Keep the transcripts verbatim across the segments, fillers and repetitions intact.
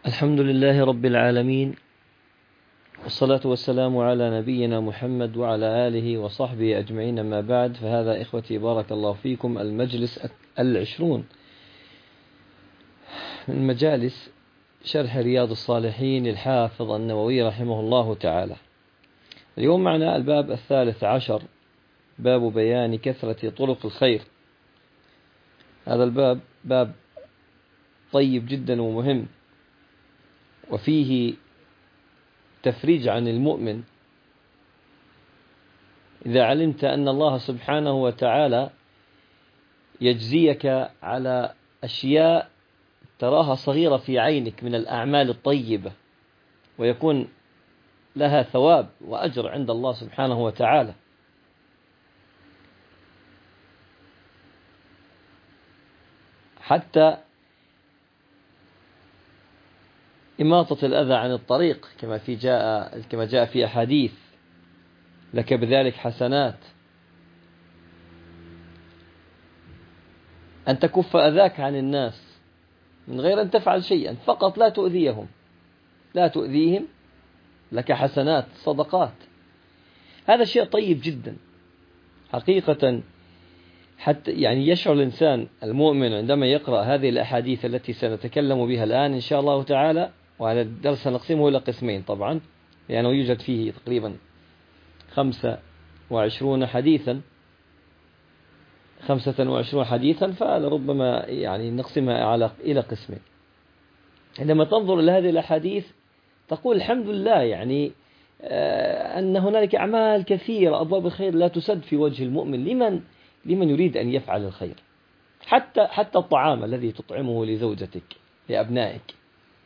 الحمد لله رب العالمين، والصلاة والسلام على نبينا محمد وعلى آله وصحبه أجمعين. أما بعد، فهذا إخوتي بارك الله فيكم المجلس العشرون من مجالس شرح رياض الصالحين للحافظ النووي رحمه الله تعالى. اليوم معنا الباب الثالث عشر، باب بيان كثرة طرق الخير. هذا الباب باب طيب جدا ومهم، وفيه تفريج عن المؤمن إذا علمت أن الله سبحانه وتعالى يجزيك على أشياء تراها صغيرة في عينك من الأعمال الطيبة، ويكون لها ثواب وأجر عند الله سبحانه وتعالى. حتى إماطة الأذى عن الطريق كما في جاء كما جاء في أحاديث، لك بذلك حسنات. أن تكف أذاك عن الناس من غير أن تفعل شيئا، فقط لا تؤذيهم لا تؤذيهم لك حسنات صدقات. هذا شيء طيب جدا حقيقة. حتى يعني يشعر الإنسان المؤمن عندما يقرأ هذه الأحاديث التي سنتكلم بها الآن إن شاء الله تعالى، وهذا الدرس سنقسمه إلى قسمين طبعا، لأنه يعني يوجد فيه تقريبا خمسة وعشرون حديثا خمسة وعشرون حديثا فلربما يعني نقسمها على إلى قسمين. عندما تنظر إلى هذه الأحاديث تقول الحمد لله، يعني أن هنالك أعمال كثيرة، أبواب الخير لا تسد في وجه المؤمن لمن لمن يريد أن يفعل الخير. حتى حتى الطعام الذي تطعمه لزوجتك لأبنائك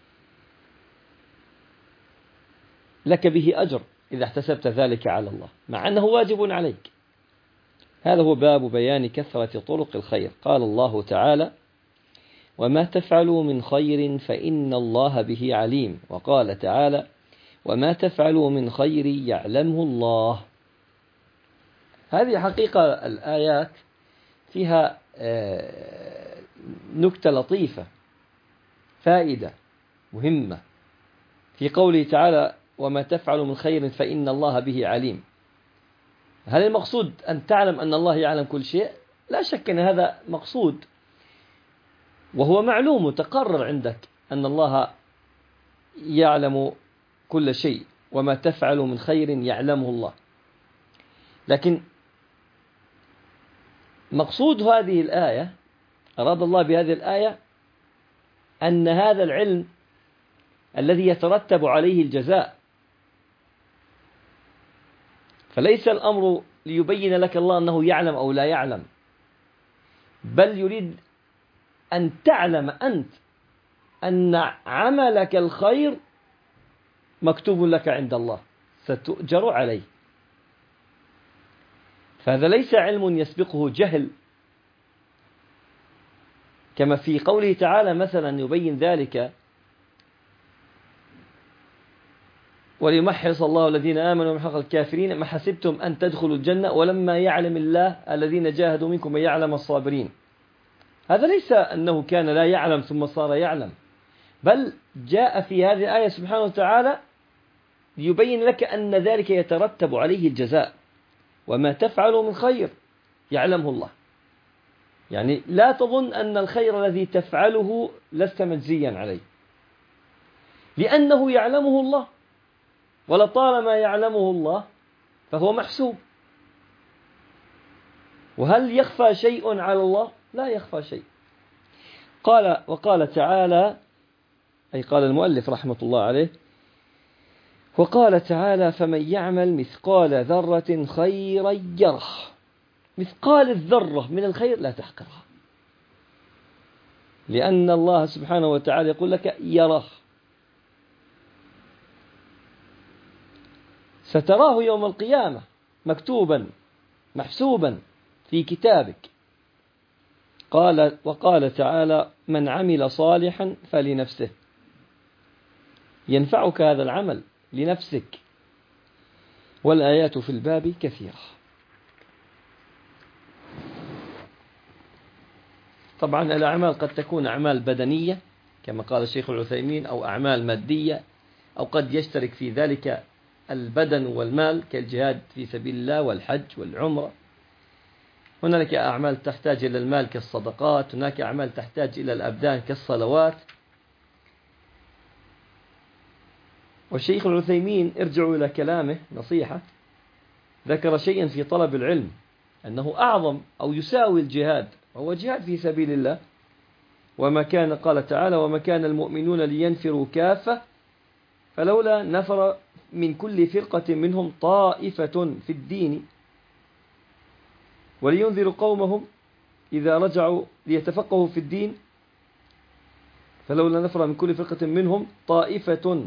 لك به أجر إذا احتسبت ذلك على الله، مع أنه واجب عليك. هذا هو باب بيان كثرة طرق الخير. قال الله تعالى: وما تفعلوا من خير فإن الله به عليم. وقال تعالى: وما تفعلوا من خير يعلمه الله. هذه حقيقة الآيات فيها نكتة لطيفة، فائدة مهمة في قوله تعالى: وما تفعلوا من خير فإن الله به عليم. هل المقصود أن تعلم أن الله يعلم كل شيء؟ لا شك أن هذا مقصود، وهو معلوم وتقرر عندك أن الله يعلم كل شيء. وما تفعلوا من خير يعلمه الله. لكن مقصود هذه الآية، أراد الله بهذه الآية أن هذا العلم الذي يترتب عليه الجزاء، فليس الأمر ليبين لك الله أنه يعلم أو لا يعلم، بل يريد أن تعلم أنت أن عملك الخير مكتوب لك عند الله، ستؤجر عليه. فهذا ليس علم يسبقه جهل، كما في قوله تعالى مثلا يبين ذلك: وليمحص الله الذين آمنوا ويمحق الكافرين ما حسبتم أن تدخلوا الجنة ولما يعلم الله الذين جاهدوا منكم ويعلم الصابرين. هذا ليس أنه كان لا يعلم ثم صار يعلم، بل جاء في هذه الآية سبحانه وتعالى ليبين لك أن ذلك يترتب عليه الجزاء. وما تفعلوا من خير يعلمه الله. يعني لا تظن أن الخير الذي تفعله لست مجزيا عليه، لأنه يعلمه الله، ولطالما يعلمه الله فهو محسوب. وهل يخفى شيء على الله؟ لا يخفى شيء. قال وقال تعالى، أي قال المؤلف رحمة الله عليه: وقال تعالى: فمن يعمل مثقال ذرة خيرا يره. مثقال الذرة من الخير لا تحقرها، لأن الله سبحانه وتعالى يقول لك يره، ستراه يوم القيامة مكتوبا محسوبا في كتابك. قال وقال تعالى: من عمل صالحا فلنفسه. ينفعك هذا العمل لنفسك. والآيات في الباب كثيرة. طبعا الأعمال قد تكون أعمال بدنية كما قال الشيخ العثيمين، أو أعمال مادية، أو قد يشترك في ذلك البدن والمال كالجهاد في سبيل الله والحج والعمرة. هناك أعمال تحتاج إلى المال كالصدقات، هناك أعمال تحتاج إلى الأبدان كالصلوات. والشيخ العثيمين ارجعوا إلى كلامه نصيحة، ذكر شيئا في طلب العلم أنه أعظم أو يساوي الجهاد، وهو جهاد في سبيل الله. وما كان، قال تعالى: وما كان المؤمنون لينفروا كافة فلولا نفر من كل فرقة منهم طائفة في الدين ولينذروا قومهم إذا رجعوا ليتفقهوا في الدين، فلولا نفر من كل فرقة منهم طائفة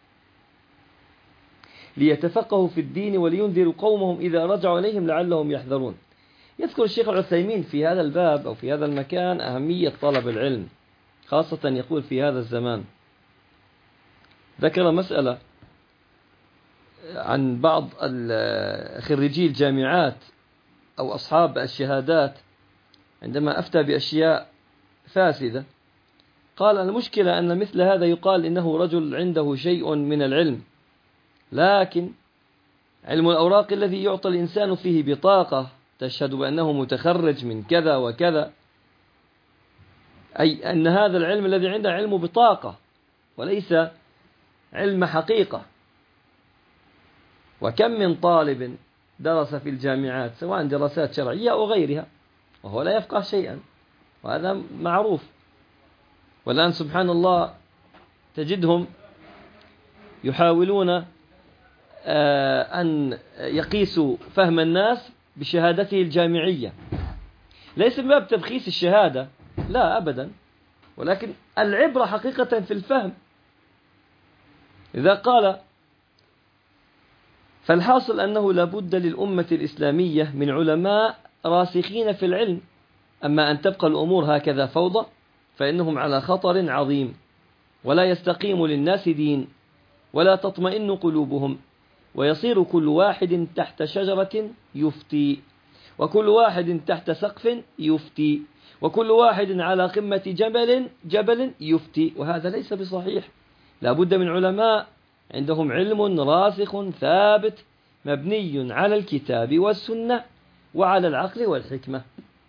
ليتفقهوا في الدين ولينذروا قومهم إذا رجعوا إليهم لعلهم يحذرون. يذكر الشيخ العثيمين في هذا الباب أو في هذا المكان أهمية طلب العلم، خاصة يقول في هذا الزمان. ذكر مسألة عن بعض خريجي الجامعات أو أصحاب الشهادات عندما أفتى بأشياء فاسدة، قال: المشكلة أن مثل هذا يقال إنه رجل عنده شيء من العلم، لكن علم الأوراق الذي يعطى الإنسان فيه بطاقة تشهد بأنه متخرج من كذا وكذا، أي أن هذا العلم الذي عنده علم بطاقة وليس علم حقيقة. وكم من طالب درس في الجامعات سواء دراسات شرعية أو غيرها وهو لا يفقه شيئا، وهذا معروف. والآن سبحان الله تجدهم يحاولون أن يقيسوا فهم الناس بشهادته الجامعية، ليس باب تبخيس الشهادة، لا أبدا، ولكن العبرة حقيقة في الفهم. إذا قال فالحاصل أنه لابد للأمة الإسلامية من علماء راسخين في العلم، أما أن تبقى الأمور هكذا فوضى فإنهم على خطر عظيم، ولا يستقيم للناس دين ولا تطمئن قلوبهم، ويصير كل واحد تحت شجرة يفتي، وكل واحد تحت سقف يفتي، وكل واحد على قمة جبل جبل يفتي، وهذا ليس بصحيح. لا بد من علماء عندهم علم راسخ ثابت مبني على الكتاب والسنة وعلى العقل والحكمة.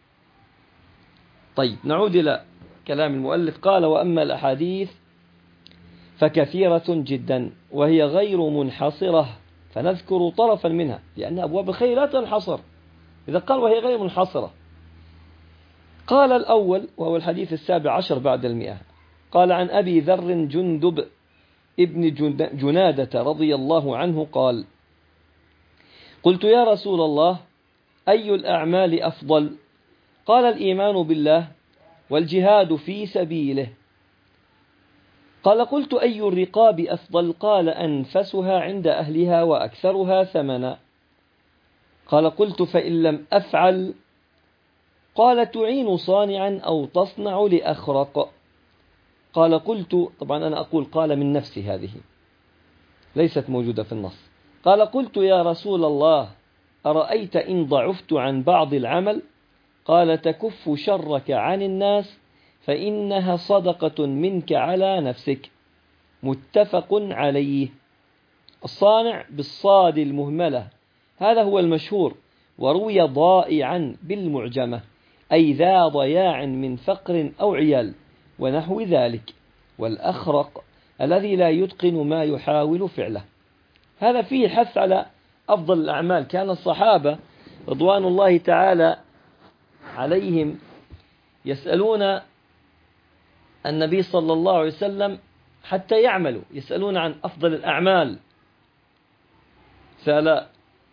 طيب، نعود إلى كلام المؤلف. قال: وأما الأحاديث فكثيرة جدا وهي غير منحصرة، فنذكر طرفا منها لأن أبواب الخير لا تنحصر. إذا قال وهي غير منحصرة، قال: الأول وهو الحديث السابع عشر بعد المئة، قال: عن أبي ذر جندب ابن جنادة رضي الله عنه قال: قلت يا رسول الله أي الأعمال أفضل؟ قال: الإيمان بالله والجهاد في سبيله. قال: قلت أي الرقاب أفضل؟ قال: أنفسها عند أهلها وأكثرها ثمنا. قال: قلت فإن لم أفعل؟ قال: تعين صانعا أو تصنع لأخرق. قال: قلت، طبعا أنا أقول قال من نفسي، هذه ليست موجودة في النص. قال: قلت يا رسول الله أرأيت إن ضعفت عن بعض العمل؟ قال: تكف شرك عن الناس فإنها صدقة منك على نفسك. متفق عليه. الصانع بالصاد المهملة، هذا هو المشهور، وروي ضائعا بالمعجمة، أي ذا ضياع من فقر أو عيال ونحو ذلك. والأخرق الذي لا يتقن ما يحاول فعله. هذا فيه حث على أفضل الأعمال. كان الصحابة رضوان الله تعالى عليهم يسألون النبي صلى الله عليه وسلم حتى يعملوا، يسألون عن أفضل الأعمال. سأل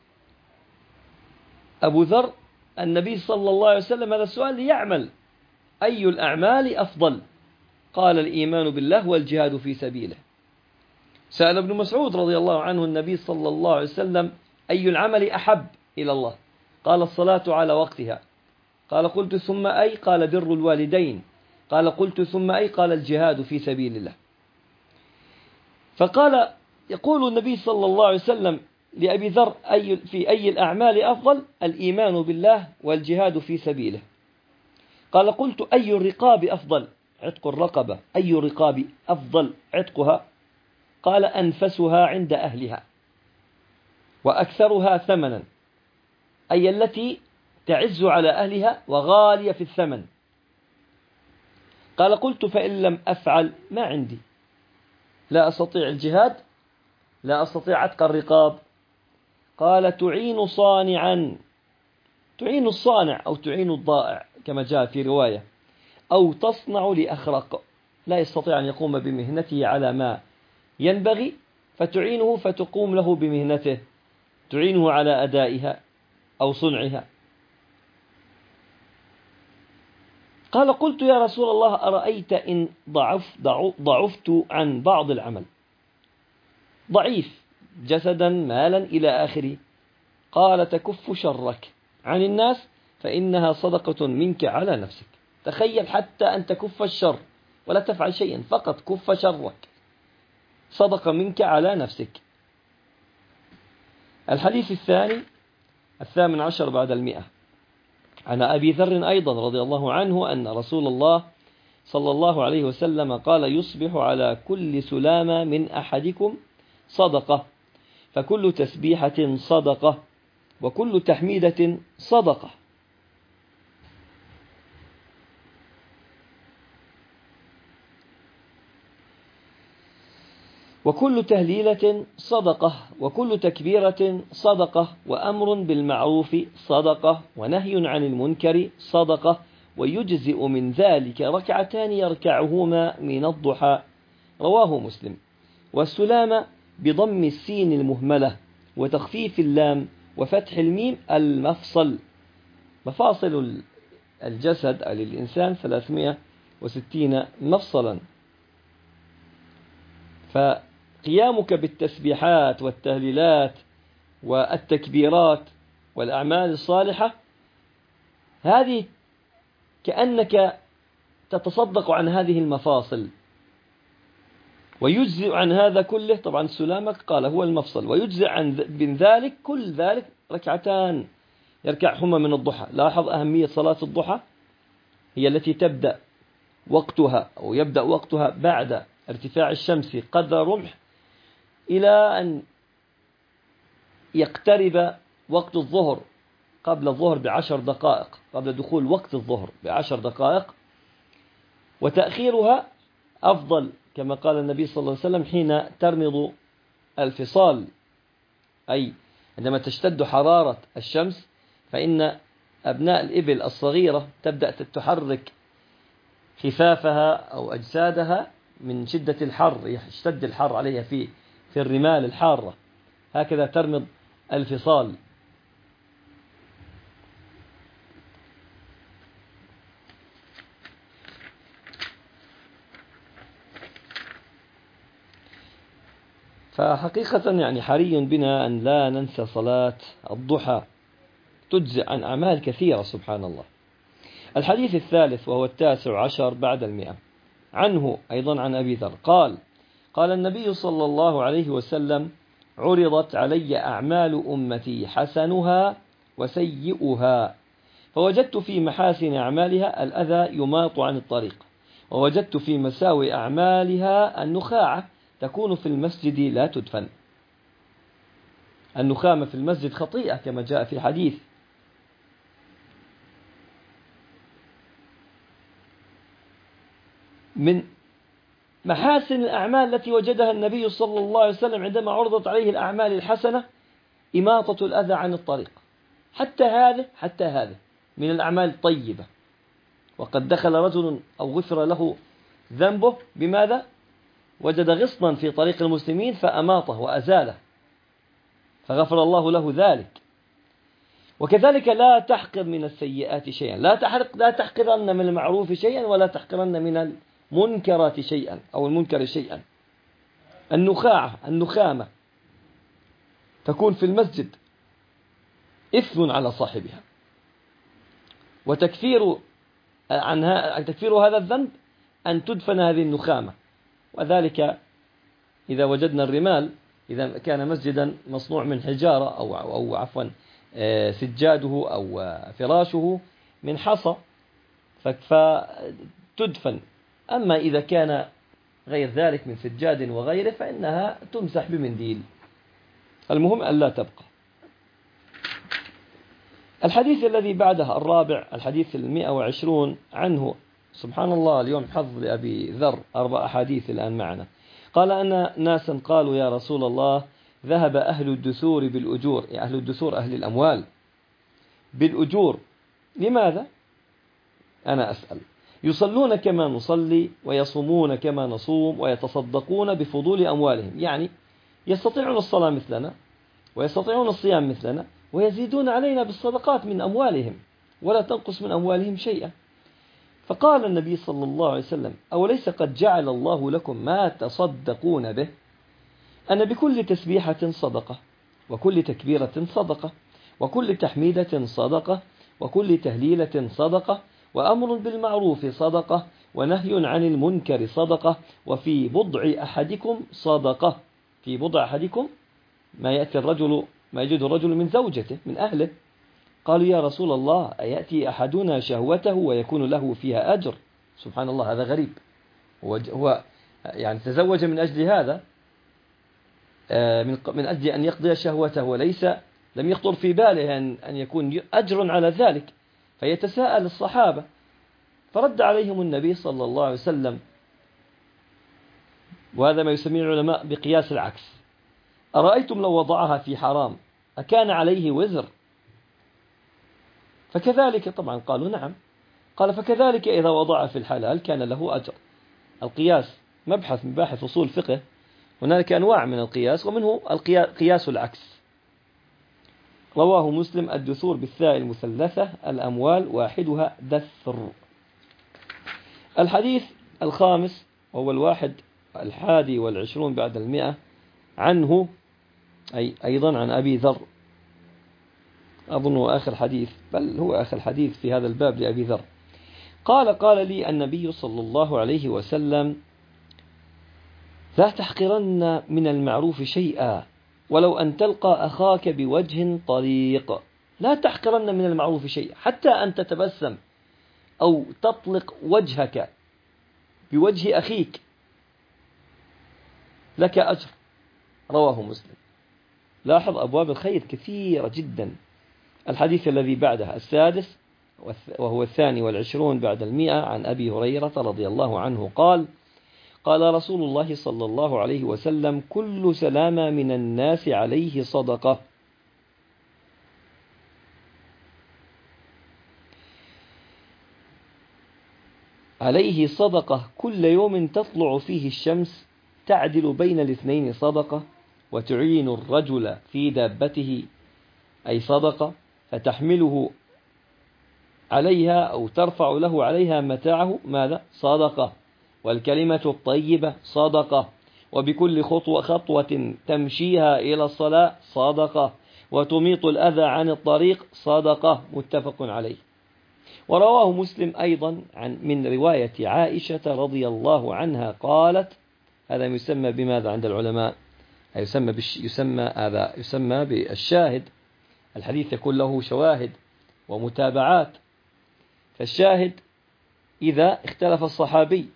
أبو ذر النبي صلى الله عليه وسلم هذا السؤال ليعمل: أي الأعمال أفضل؟ قال: الإيمان بالله والجهاد في سبيله. سأل ابن مسعود رضي الله عنه النبي صلى الله عليه وسلم: أي العمل أحب إلى الله؟ قال: الصلاة على وقتها. قال: قلت ثم أي؟ قال: بر الوالدين. قال: قلت ثم أي؟ قال: الجهاد في سبيل الله. فقال يقول النبي صلى الله عليه وسلم لأبي ذر: أي في أي الأعمال أفضل؟ الإيمان بالله والجهاد في سبيله. قال: قلت أي الرقاب أفضل؟ عتق الرقبة. أي رقاب أفضل عتقها؟ قال أنفسها عند أهلها وأكثرها ثمنا، أي التي تعز على أهلها وغالية في الثمن. قال قلت فإن لم أفعل ما عندي، لا أستطيع الجهاد، لا أستطيع عتق الرقاب. قال تعين صانعا، تعين الصانع أو تعين الضائع كما جاء في رواية، أو تصنع لأخرق، لا يستطيع أن يقوم بمهنته على ما ينبغي فتعينه فتقوم له بمهنته، تعينه على أدائها أو صنعها. قال قلت يا رسول الله أرأيت إن ضعف ضعفت عن بعض العمل، ضعيف جسدا مالا إلى آخره. قال تكف شرك عن الناس فإنها صدقة منك على نفسك. تخيل حتى أن تكف الشر ولا تفعل شيئا، فقط كف شرك، صدقة منك على نفسك. الحديث الثاني الثامن عشر بعد المئة عن أبي ذر أيضا رضي الله عنه أن رسول الله صلى الله عليه وسلم قال يصبح على كل سلامة من أحدكم صدقة، فكل تسبيحة صدقة، وكل تحميدة صدقة. وكل تهليلة صدقة، وكل تكبيرة صدقة، وأمر بالمعروف صدقة، ونهي عن المنكر صدقة، ويجزئ من ذلك ركعتان يركعهما من الضحى. رواه مسلم. والسلامة بضم السين المهملة وتخفيف اللام وفتح الميم المفصل. مفاصل الجسد للإنسان ثلاثمائة وستين مفصلا، فقيامك بالتسبيحات والتهليلات والتكبيرات والأعمال الصالحة هذه كأنك تتصدق عن هذه المفاصل. ويجزئ عن هذا كله، طبعا السلامة قال هو المفصل، ويجزئ عن من ذلك كل ذلك ركعتان يركعهما من الضحى. لاحظ أهمية صلاة الضحى، هي التي تبدأ وقتها أو يبدأ وقتها بعد ارتفاع الشمس قدر رمح إلى أن يقترب وقت الظهر، قبل الظهر بعشر دقائق، قبل دخول وقت الظهر بعشر دقائق. وتأخيرها أفضل كما قال النبي صلى الله عليه وسلم حين ترمض الفصال، أي عندما تشتد حرارة الشمس، فإن أبناء الإبل الصغيرة تبدأ تحرك خفافها أو أجسادها من شدة الحر، يشتد الحر عليها في في الرمال الحارة، هكذا ترمض الفصال. فحقيقة يعني حري بنا أن لا ننسى صلاة الضحى، تجزئ عن أعمال كثيرة سبحان الله. الحديث الثالث وهو التاسع عشر بعد المئة عنه أيضا عن أبي ذر قال قال النبي صلى الله عليه وسلم عرضت علي أعمال أمتي حسنها وسيئها، فوجدت في محاسن أعمالها الأذى يماط عن الطريق، ووجدت في مساوئ أعمالها النخاعة تكون في المسجد لا تدفن. النخامة في المسجد خطيئة كما جاء في حديث. من محاسن الأعمال التي وجدها النبي صلى الله عليه وسلم عندما عرضت عليه الأعمال الحسنة إماطة الأذى عن الطريق. حتى هذا حتى هذا من الأعمال الطيبة. وقد دخل رجل أو غفر له ذنبه بماذا؟ وجد غصنا في طريق المسلمين فأماطه وأزاله، فغفر الله له ذلك. وكذلك لا تحقر من السيئات شيئا، لا تحرق لا تحقرن من المعروف شيئا ولا تحقرن من المنكرات شيئا أو المنكر شيئا. النخاعة النخامة تكون في المسجد إثم على صاحبها، وتكفير عنها تكفير هذا الذنب أن تدفن هذه النخامة. وذلك إذا وجدنا الرمال، إذا كان مسجدا مصنوع من حجارة أو أو عفوا سجاده أو فراشه من حصى فتدفن أما إذا كان غير ذلك من سجاد وغيره فإنها تمسح بمنديل. المهم أن لا تبقى. الحديث الذي بعده الرابع، الحديث المئة وعشرون عنه. سبحان الله، اليوم حظ لأبي ذر أربع أحاديث الآن معنا. قال أن ناسا قالوا يا رسول الله ذهب أهل الدثور بالأجور، يعني أهل الدثور أهل الأموال بالأجور. لماذا؟ أنا أسأل. يصلون كما نصلي ويصومون كما نصوم ويتصدقون بفضول أموالهم، يعني يستطيعون الصلاة مثلنا ويستطيعون الصيام مثلنا ويزيدون علينا بالصدقات من أموالهم ولا تنقص من أموالهم شيئا. فقال النبي صلى الله عليه وسلم أوليس قد جعل الله لكم ما تصدقون به؟ أن بكل تسبيحة صدقة، وكل تكبيرة صدقة، وكل تحميدة صدقة، وكل تهليلة صدقة، وأمر بالمعروف صدقة، ونهي عن المنكر صدقة، وفي بضع أحدكم صدقة. في بضع أحدكم ما يأتي الرجل ما يجد الرجل من زوجته من أهله. قالوا يا رسول الله أيأتي أحدنا شهوته ويكون له فيها أجر؟ سبحان الله، هذا غريب. هو يعني تزوج من أجل هذا، من أجل أن يقضي شهوته، وليس لم يخطر في باله أن يكون أجر على ذلك. فيتساءل الصحابة، فرد عليهم النبي صلى الله عليه وسلم، وهذا ما يسميه العلماء بقياس العكس: أرأيتم لو وضعها في حرام أكان عليه وزر؟ فكذلك، طبعا قالوا نعم. قال فكذلك إذا وضع في الحلال كان له أجر. القياس مبحث من مباحث أصول الفقه، هناك أنواع من القياس ومنه القياس العكس. رواه مسلم. الدثور بالثاء المثلثة الأموال، واحدها دثر. الحديث الخامس وهو الواحد الحادي والعشرون بعد المئة عنه، أي أيضا عن أبي ذر، أظنه آخر حديث، بل هو آخر حديث في هذا الباب لأبي ذر. قال قال لي النبي صلى الله عليه وسلم لا تحقرن من المعروف شيئا ولو أن تلقى أخاك بوجه طليق. لا تحقرن من المعروف شيئا، حتى أن تتبسم أو تطلق وجهك بوجه أخيك لك أجر. رواه مسلم. لاحظ أبواب الخير كثيرة جدا. الحديث الذي بعده السادس وهو الثاني والعشرون بعد المئة عن أبي هريرة رضي الله عنه قال قال رسول الله صلى الله عليه وسلم كل سلامة من الناس عليه صدقة. عليه صدقة كل يوم تطلع فيه الشمس تعدل بين الاثنين صدقة، وتعين الرجل في دابته أي صدقة، فتحمله عليها أو ترفع له عليها متاعه ماذا؟ صدقة. والكلمة الطيبة صدقة. وبكل خطوة خطوة تمشيها إلى الصلاة صدقة. وتميط الأذى عن الطريق صدقة. متفق عليه. ورواه مسلم أيضا عن من رواية عائشة رضي الله عنها قالت، هذا يسمى بماذا عند العلماء؟ يسمى بالش يسمى هذا يسمى بالشاهد. الحديث يكون له شواهد ومتابعات. فالشاهد إذا اختلف الصحابي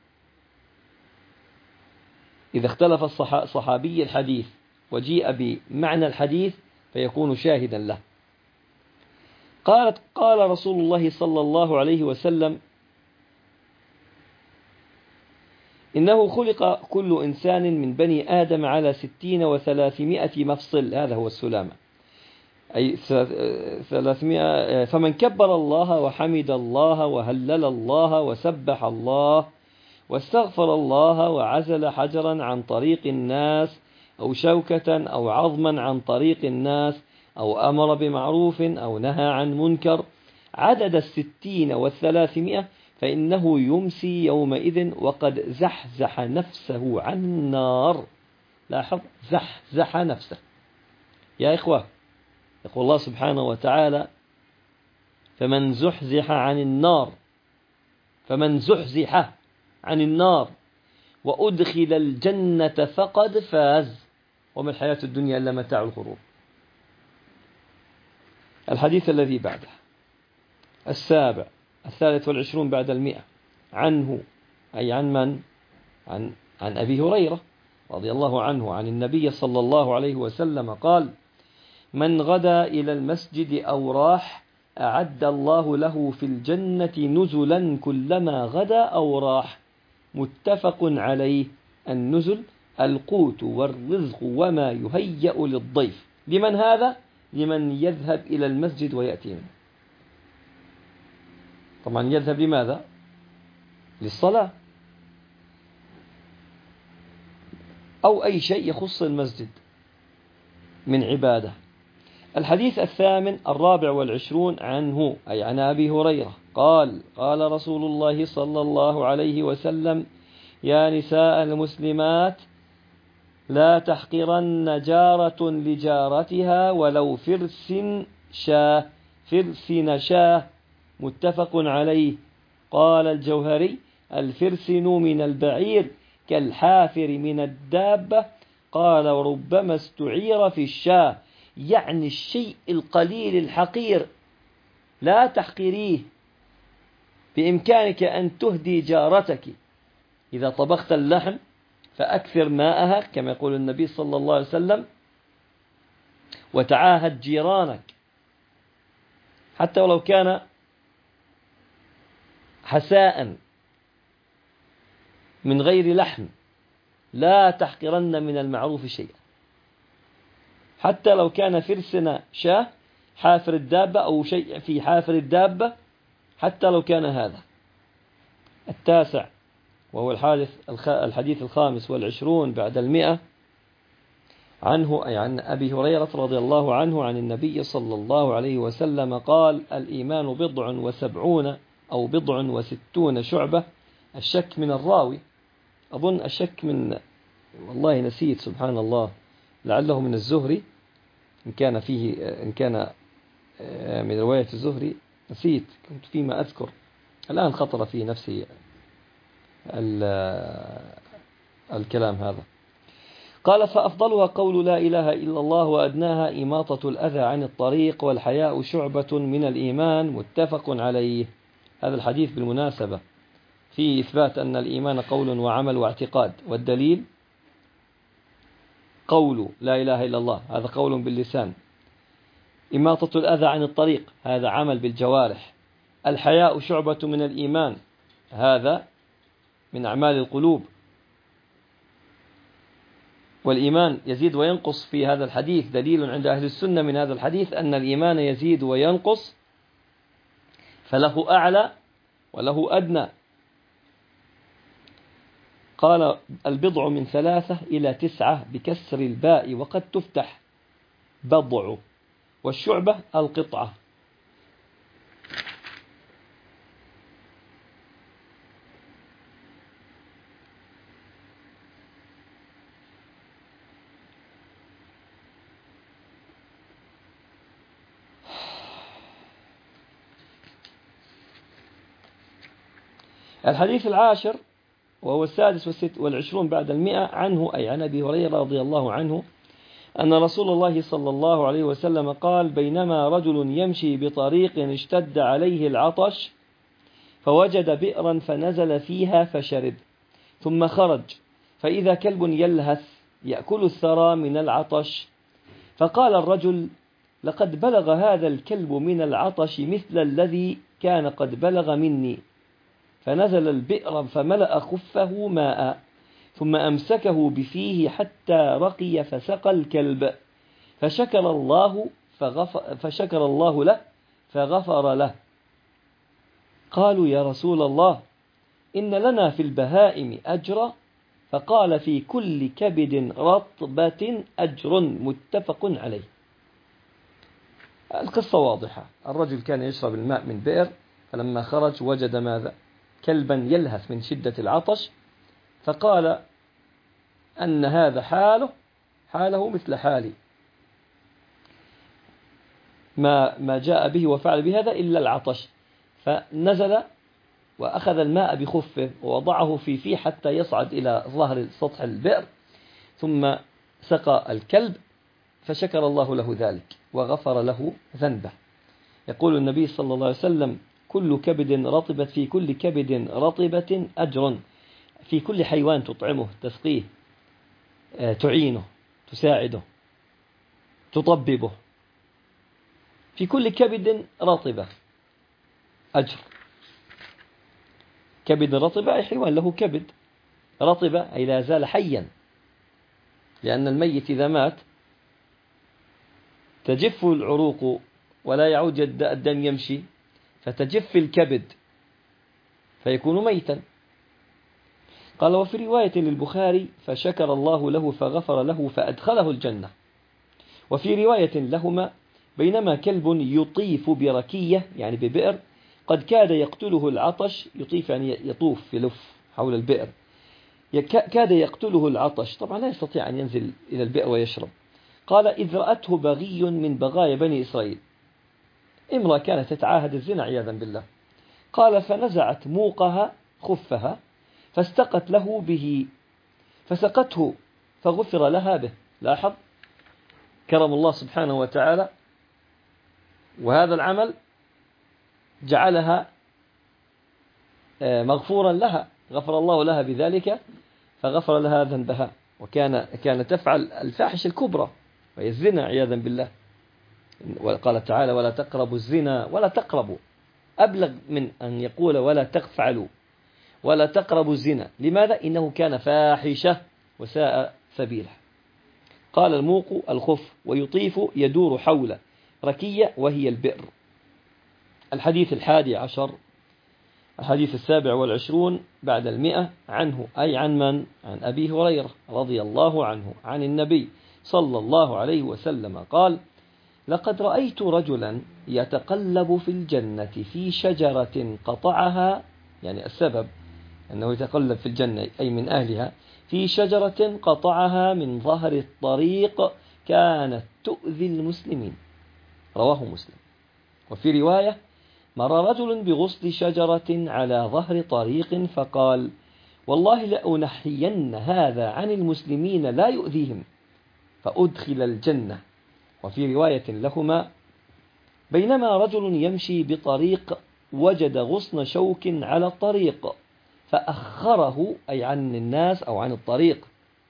إذا اختلف الصحابي الحديث وجيء بمعنى الحديث فيكون شاهدا له. قالت قال رسول الله صلى الله عليه وسلم إنه خلق كل إنسان من بني آدم على ستين وثلاثمائة مفصل، هذا هو السلامة، أي ثلاثمائة. فمن كبر الله وحمد الله وهلل الله وسبح الله واستغفر الله وعزل حجرا عن طريق الناس أو شوكة أو عظما عن طريق الناس أو أمر بمعروف أو نهى عن منكر عدد الستين والثلاثمائة فإنه يمسي يومئذ وقد زحزح نفسه عن النار. لاحظ، زحزح نفسه. يا إخوة، يقول الله سبحانه وتعالى فمن زحزح عن النار فمن زحزح عن النار وأدخل الجنة فقد فاز وما الحياة الدنيا إلا متاع الغرور. الحديث الذي بعده السابع الثالث والعشرون بعد المئة عنه أي عن من؟ عن, عن أبي هريرة رضي الله عنه عن النبي صلى الله عليه وسلم قال: من غدا إلى المسجد أو راح أعد الله له في الجنة نزلا كلما غدا أو راح. متفق عليه. النزل القوت والرزق وما يهيأ للضيف. لمن هذا؟ لمن يذهب إلى المسجد ويأتي منه. طبعا يذهب لماذا؟ للصلاة أو أي شيء يخص المسجد من عبادة. الحديث الثامن الرابع والعشرون عنه أي عن أبي هريرة قال: قال رسول الله صلى الله عليه وسلم: يا نساء المسلمات لا تحقرن جارة لجارتها ولو فرس شاه فرسن شاه. متفق عليه. قال الجوهري: الفرسن من البعير كالحافر من الدابة. قال: وربما استعير في الشاه، يعني الشيء القليل الحقير لا تحقريه. بإمكانك أن تهدي جارتك إذا طبخت اللحم فأكثر ماءها كما يقول النبي صلى الله عليه وسلم، وتعاهد جيرانك حتى ولو كان حساء من غير لحم، لا تحقرن من المعروف شيئا، حتى لو كان فرسنا شاه حافر الدابة أو شيء في حافر الدابة، حتى لو كان هذا. التاسع وهو الحديث الخامس والعشرون بعد المئة عنه أي عن أبي هريرة رضي الله عنه عن النبي صلى الله عليه وسلم قال: الإيمان بضع وسبعون أو بضع وستون شعبة. الشك من الراوي، أظن الشك من، والله نسيت سبحان الله، لعله من الزهري إن كان فيه، إن كان من رواية الزهري نسيت، كنت فيما أذكر الآن خطر في نفسي الكلام هذا. قال: فأفضلها قول لا إله إلا الله وأدناها إماطة الأذى عن الطريق والحياء شعبة من الإيمان. متفق عليه. هذا الحديث بالمناسبة فيه إثبات أن الإيمان قول وعمل واعتقاد، والدليل قول لا إله إلا الله هذا قول باللسان، إماطة الأذى عن الطريق هذا عمل بالجوارح، الحياء شعبة من الإيمان هذا من أعمال القلوب. والإيمان يزيد وينقص في هذا الحديث. دليل عند أهل السنة من هذا الحديث أن الإيمان يزيد وينقص، فله أعلى وله أدنى. قال: البضع من ثلاثة إلى تسعة بكسر الباء وقد تفتح بضع، والشعبة القطعة. الحديث العاشر وهو السادس والعشرون بعد المئة عنه أي عن أبي هريرة رضي الله عنه أن رسول الله صلى الله عليه وسلم قال: بينما رجل يمشي بطريق اشتد عليه العطش فوجد بئرا فنزل فيها فشرب، ثم خرج فإذا كلب يلهث يأكل الثرى من العطش، فقال الرجل: لقد بلغ هذا الكلب من العطش مثل الذي كان قد بلغ مني، فنزل البئر فملأ خفه ماء، ثم أمسكه بفيه حتى رقي فسقى الكلب، فشكر الله فغفر فشكر الله له فغفر له. قالوا: يا رسول الله إن لنا في البهائم أجرا؟ فقال: في كل كبد رطبة أجر. متفق عليه. القصة واضحة. الرجل كان يشرب الماء من بئر، فلما خرج وجد ماذا؟ كلبا يلهث من شدة العطش، فقال أن هذا حاله حاله مثل حالي، ما ما جاء به وفعل بهذا إلا العطش، فنزل وأخذ الماء بخفه ووضعه في فيه حتى يصعد إلى ظهر سطح البئر، ثم سقى الكلب فشكر الله له ذلك وغفر له ذنبه. يقول النبي صلى الله عليه وسلم: كل كبد رطبت في كل كبد رطبة أجر. في كل حيوان تطعمه تسقيه تعينه تساعده تطببه، في كل كبد رطبة أجر. كبد رطبة أي حيوان له كبد رطبة أي لا زال حيا، لأن الميت إذا مات تجف العروق ولا يعود الدم يمشي، فتجف الكبد فيكون ميتا. قال وفي رواية للبخاري فشكر الله له فغفر له فأدخله الجنة. وفي رواية لهما بينما كلب يطيف بركية يعني ببئر قد كاد يقتله العطش، يطيف يعني يطوف يلف حول البئر، كاد يقتله العطش، طبعا لا يستطيع أن ينزل إلى البئر ويشرب. قال إذ رأته بغي من بغايا بني إسرائيل، امرأة كانت تتعاهد الزنا عياذا بالله، قال فنزعت موقها خفها فاستقت له به فسقته فغفر لها به. لاحظ كرم الله سبحانه وتعالى، وهذا العمل جعلها مغفورا لها، غفر الله لها بذلك فغفر لها ذنبها، وكان كانت تفعل الفاحش الكبرى وهي الزنا عياذا بالله. وقال تعالى ولا تقربوا الزنا، ولا تقربوا أبلغ من أن يقول ولا تفعلوا ولا تقربوا الزنا. لماذا؟ إنه كان فاحشة وساء سبيله. قال الموق الخف، ويطيف يدور حول ركية وهي البئر. الحديث الحادي عشر، الحديث السابع والعشرون بعد المئة عنه، أي عن من؟ عن أبي هريرة رضي الله عنه عن النبي صلى الله عليه وسلم قال لقد رأيت رجلا يتقلب في الجنة في شجرة قطعها، يعني السبب أنه يتقلب في الجنة أي من أهلها، في شجرة قطعها من ظهر الطريق كانت تؤذي المسلمين، رواه مسلم. وفي رواية مر رجل بغصن شجرة على ظهر طريق فقال والله لأنحين هذا عن المسلمين لا يؤذيهم فأدخل الجنة. وفي رواية لهما بينما رجل يمشي بطريق وجد غصن شوك على الطريق فأخره أي عن الناس أو عن الطريق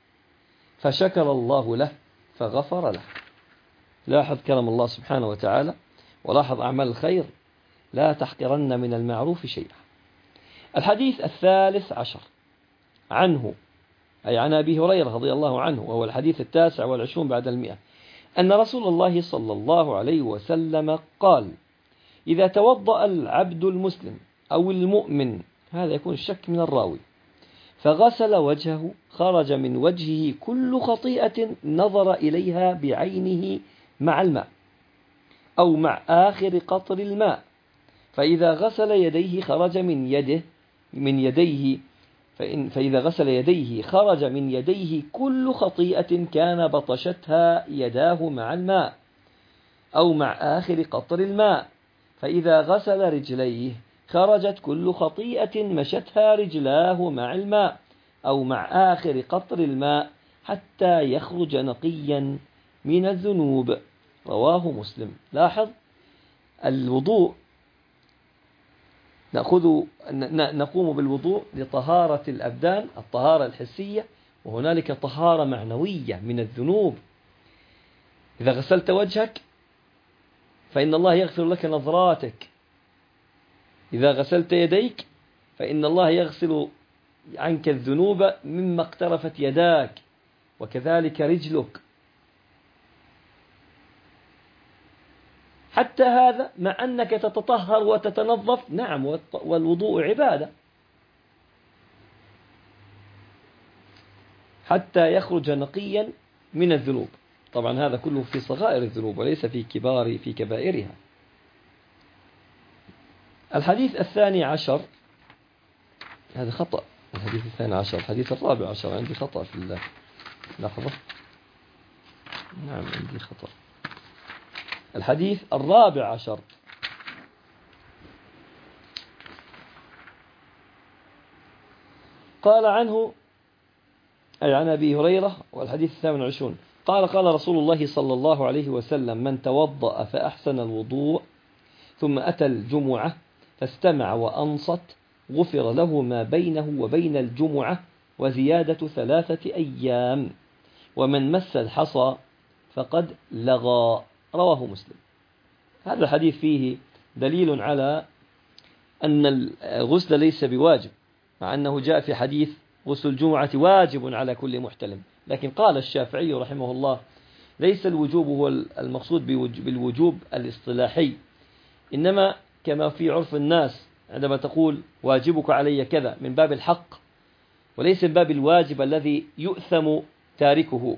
فشكر الله له فغفر له. لاحظ كرم الله سبحانه وتعالى، ولاحظ أعمال الخير، لا تحقرن من المعروف شيئا. الحديث الثالث عشر عنه أي عن أبي هريرة رضي الله عنه، وهو الحديث التاسع والعشرون بعد المئة، أن رسول الله صلى الله عليه وسلم قال إذا توضأ العبد المسلم أو المؤمن، هذا يكون الشك من الراوي، فغسل وجهه خرج من وجهه كل خطيئة نظر إليها بعينه مع الماء أو مع آخر قطر الماء، فإذا غسل يديه خرج من يده من يديه فإن فإذا غسل يديه خرج من يديه كل خطيئة كان بطشتها يداه مع الماء أو مع آخر قطر الماء، فإذا غسل رجليه خرجت كل خطيئة مشتها رجلاه مع الماء أو مع آخر قطر الماء حتى يخرج نقيا من الذنوب، رواه مسلم. لاحظ الوضوء، نأخذ نقوم بالوضوء لطهارة الأبدان، الطهارة الحسية، وهنالك طهارة معنوية من الذنوب. إذا غسلت وجهك فإن الله يغفر لك نظراتك، إذا غسلت يديك فإن الله يغسل عنك الذنوب مما اقترفت يداك، وكذلك رجلك. حتى هذا مع أنك تتطهر وتتنظف، نعم، والوضوء عبادة، حتى يخرج نقيا من الذنوب. طبعا هذا كله في صغائر الذنوب وليس في كبار في كبائرها. الحديث الثاني عشر، هذا خطأ، الحديث الثاني عشر الحديث الرابع عشر، عندي خطأ في الله، لحظة، نعم عندي خطأ، الحديث الرابع عشر قال عنه أي عن أبي هريرة، والحديث الثامن والعشرون قال قال رسول الله صلى الله عليه وسلم من توضأ فأحسن الوضوء ثم أتى الجمعة فاستمع وأنصت غفر له ما بينه وبين الجمعة وزيادة ثلاثة أيام، ومن مس الحصى فقد لغى. رواه مسلم. هذا الحديث فيه دليل على أن الغسل ليس بواجب، مع أنه جاء في حديث غسل الجمعة واجب على كل محتلم، لكن قال الشافعي رحمه الله ليس الوجوب هو المقصود بالوجوب الاصطلاحي، إنما كما في عرف الناس عندما تقول واجبك علي كذا من باب الحق، وليس من باب الواجب الذي يؤثم تاركه.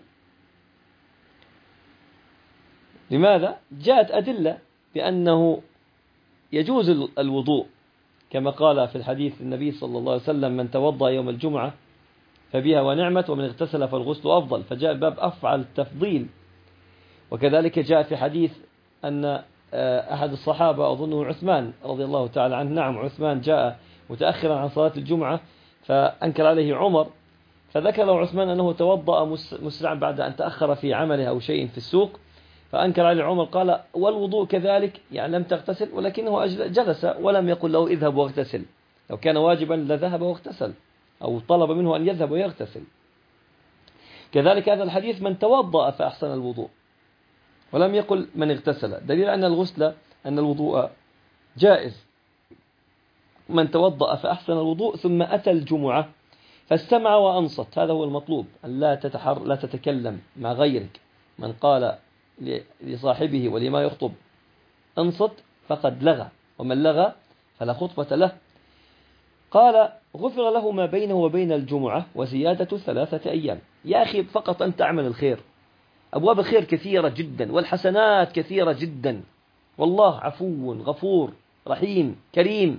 لماذا؟ جاءت أدلة بأنه يجوز الوضوء، كما قال في الحديث النبي صلى الله عليه وسلم من توضأ يوم الجمعة فبها ونعمت ومن اغتسل فالغسل أفضل، فجاء باب أفعل التفضيل. وكذلك جاء في حديث أن أحد الصحابة أظنه عثمان رضي الله تعالى عنه، نعم عثمان، جاء متأخرا عن صلاة الجمعة فأنكر عليه عمر، فذكر عثمان أنه توضأ مسرعا بعد أن تأخر في عمله أو شيء في السوق، فأنكر عليه عمر قال والوضوء كذلك، يعني لم تغتسل، ولكنه جلس ولم يقل له اذهب واغتسل، لو كان واجبا لذهب واغتسل أو طلب منه أن يذهب ويغتسل. كذلك هذا الحديث من توضأ فأحسن الوضوء، ولم يقل من اغتسل، دليل أن الغسل أن الوضوء جائز. من توضأ فأحسن الوضوء ثم أتى الجمعة فاستمع وأنصت، هذا هو المطلوب، أن لا تتحر لا تتكلم مع غيرك. من قال لصاحبه ولما يخطب انصت فقد لغى، ومن لغى فلا خطبة له. قال غفر له ما بينه وبين الجمعة وزيادة ثلاثة أيام. يا أخي فقط أن تعمل الخير، أبواب الخير كثيرة جدا والحسنات كثيرة جدا، والله عفو غفور رحيم كريم.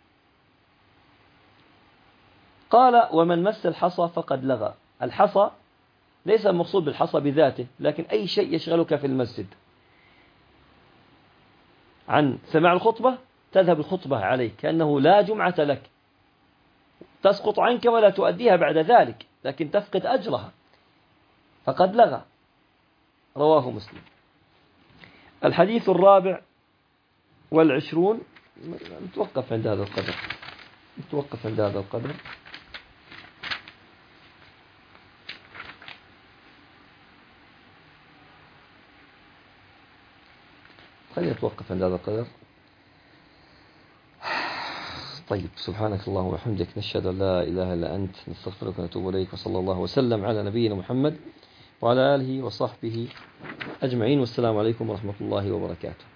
قال ومن مس الحصى فقد لغى. الحصى ليس المقصود بالحصى بذاته، لكن أي شيء يشغلك في المسجد عن سماع الخطبة تذهب الخطبة عليك كأنه لا جمعة لك، تسقط عنك ولا تؤديها بعد ذلك، لكن تفقد أجرها، فقد لغى. رواه مسلم. الحديث الرابع والعشرون، نتوقف عند هذا القدر نتوقف عند هذا القدر خلينا نتوقف عند هذا القدر. طيب، سبحانك اللهم وبحمدك، نشهد أن لا إله إلا أنت، نستغفرك ونتوب إليك، وصلى الله وسلم على نبينا محمد وعلى آله وصحبه أجمعين، والسلام عليكم ورحمة الله وبركاته.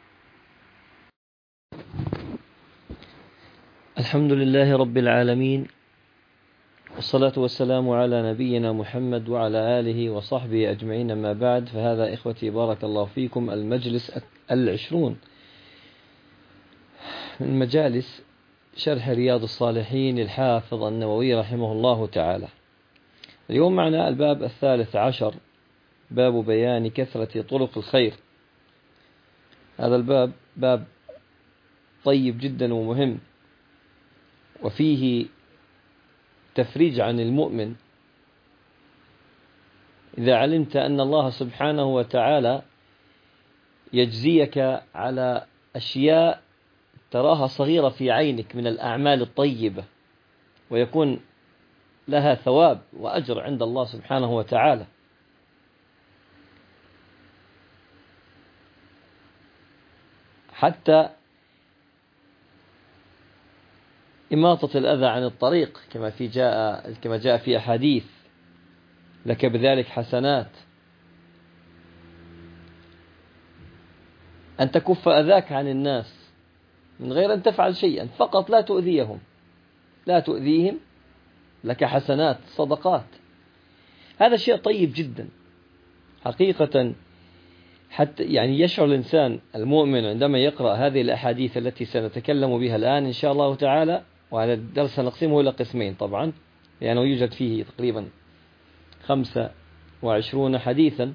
الحمد لله رب العالمين، والصلاة والسلام على نبينا محمد وعلى آله وصحبه أجمعين، أما بعد، فهذا إخوتي بارك الله فيكم المجلس العشرون من مجالس شرح رياض الصالحين للحافظ النووي رحمه الله تعالى. اليوم معنا الباب الثالث عشر، باب بيان كثرة طرق الخير. هذا الباب باب طيب جدا ومهم، وفيه تفريج عن المؤمن إذا علمت أن الله سبحانه وتعالى يجزيك على أشياء تراها صغيرة في عينك من الأعمال الطيبة، ويكون لها ثواب وأجر عند الله سبحانه وتعالى. حتى إماطة الأذى عن الطريق كما في جاء كما جاء في أحاديث، لك بذلك حسنات. أن تكف أذاك عن الناس من غير أن تفعل شيئا، فقط لا تؤذيهم لا تؤذيهم لك حسنات صدقات. هذا شيء طيب جدا حقيقة، حتى يعني يشعر الإنسان المؤمن عندما يقرأ هذه الأحاديث التي سنتكلم بها الآن إن شاء الله تعالى. وهذا الدرس نقسمه إلى قسمين طبعا، لأنه يوجد فيه تقريبا خمسة وعشرون حديثا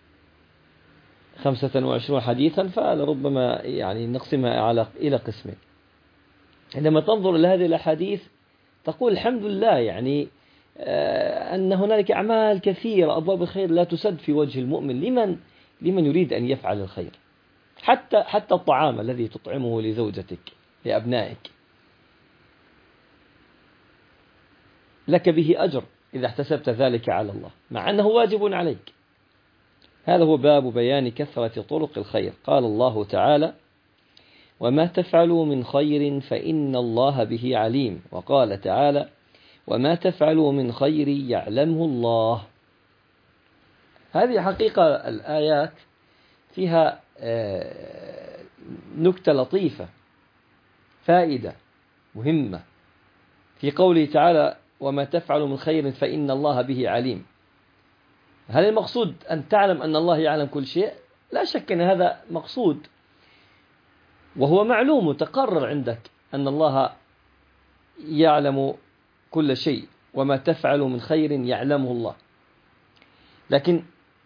خمسة وعشرون حديثا فلربما يعني نقسمها على إلى قسمين. عندما تنظر إلى هذه الأحاديث تقول الحمد لله، يعني أن هنالك أعمال كثيرة أبواب الخير لا تسد في وجه المؤمن لمن لمن يريد أن يفعل الخير. حتى حتى الطعام الذي تطعمه لزوجتك لأبنائك، لك به أجر إذا احتسبت ذلك على الله مع أنه واجب عليك. هذا هو باب بيان كثرة طرق الخير. قال الله تعالى: وما تفعلوا من خير فإن الله به عليم. وقال تعالى: وما تفعلوا من خير يعلمه الله. هذه حقيقة الآيات فيها نكتة لطيفة، فائدة مهمة في قوله تعالى: وما تفعلوا من خير فإن الله به عليم. هل المقصود أن تعلم أن الله يعلم كل شيء؟ لا شك أن هذا مقصود، وهو معلوم متقرر عندك أن الله يعلم كل شيء، وما تفعلوا من خير يعلمه الله. لكن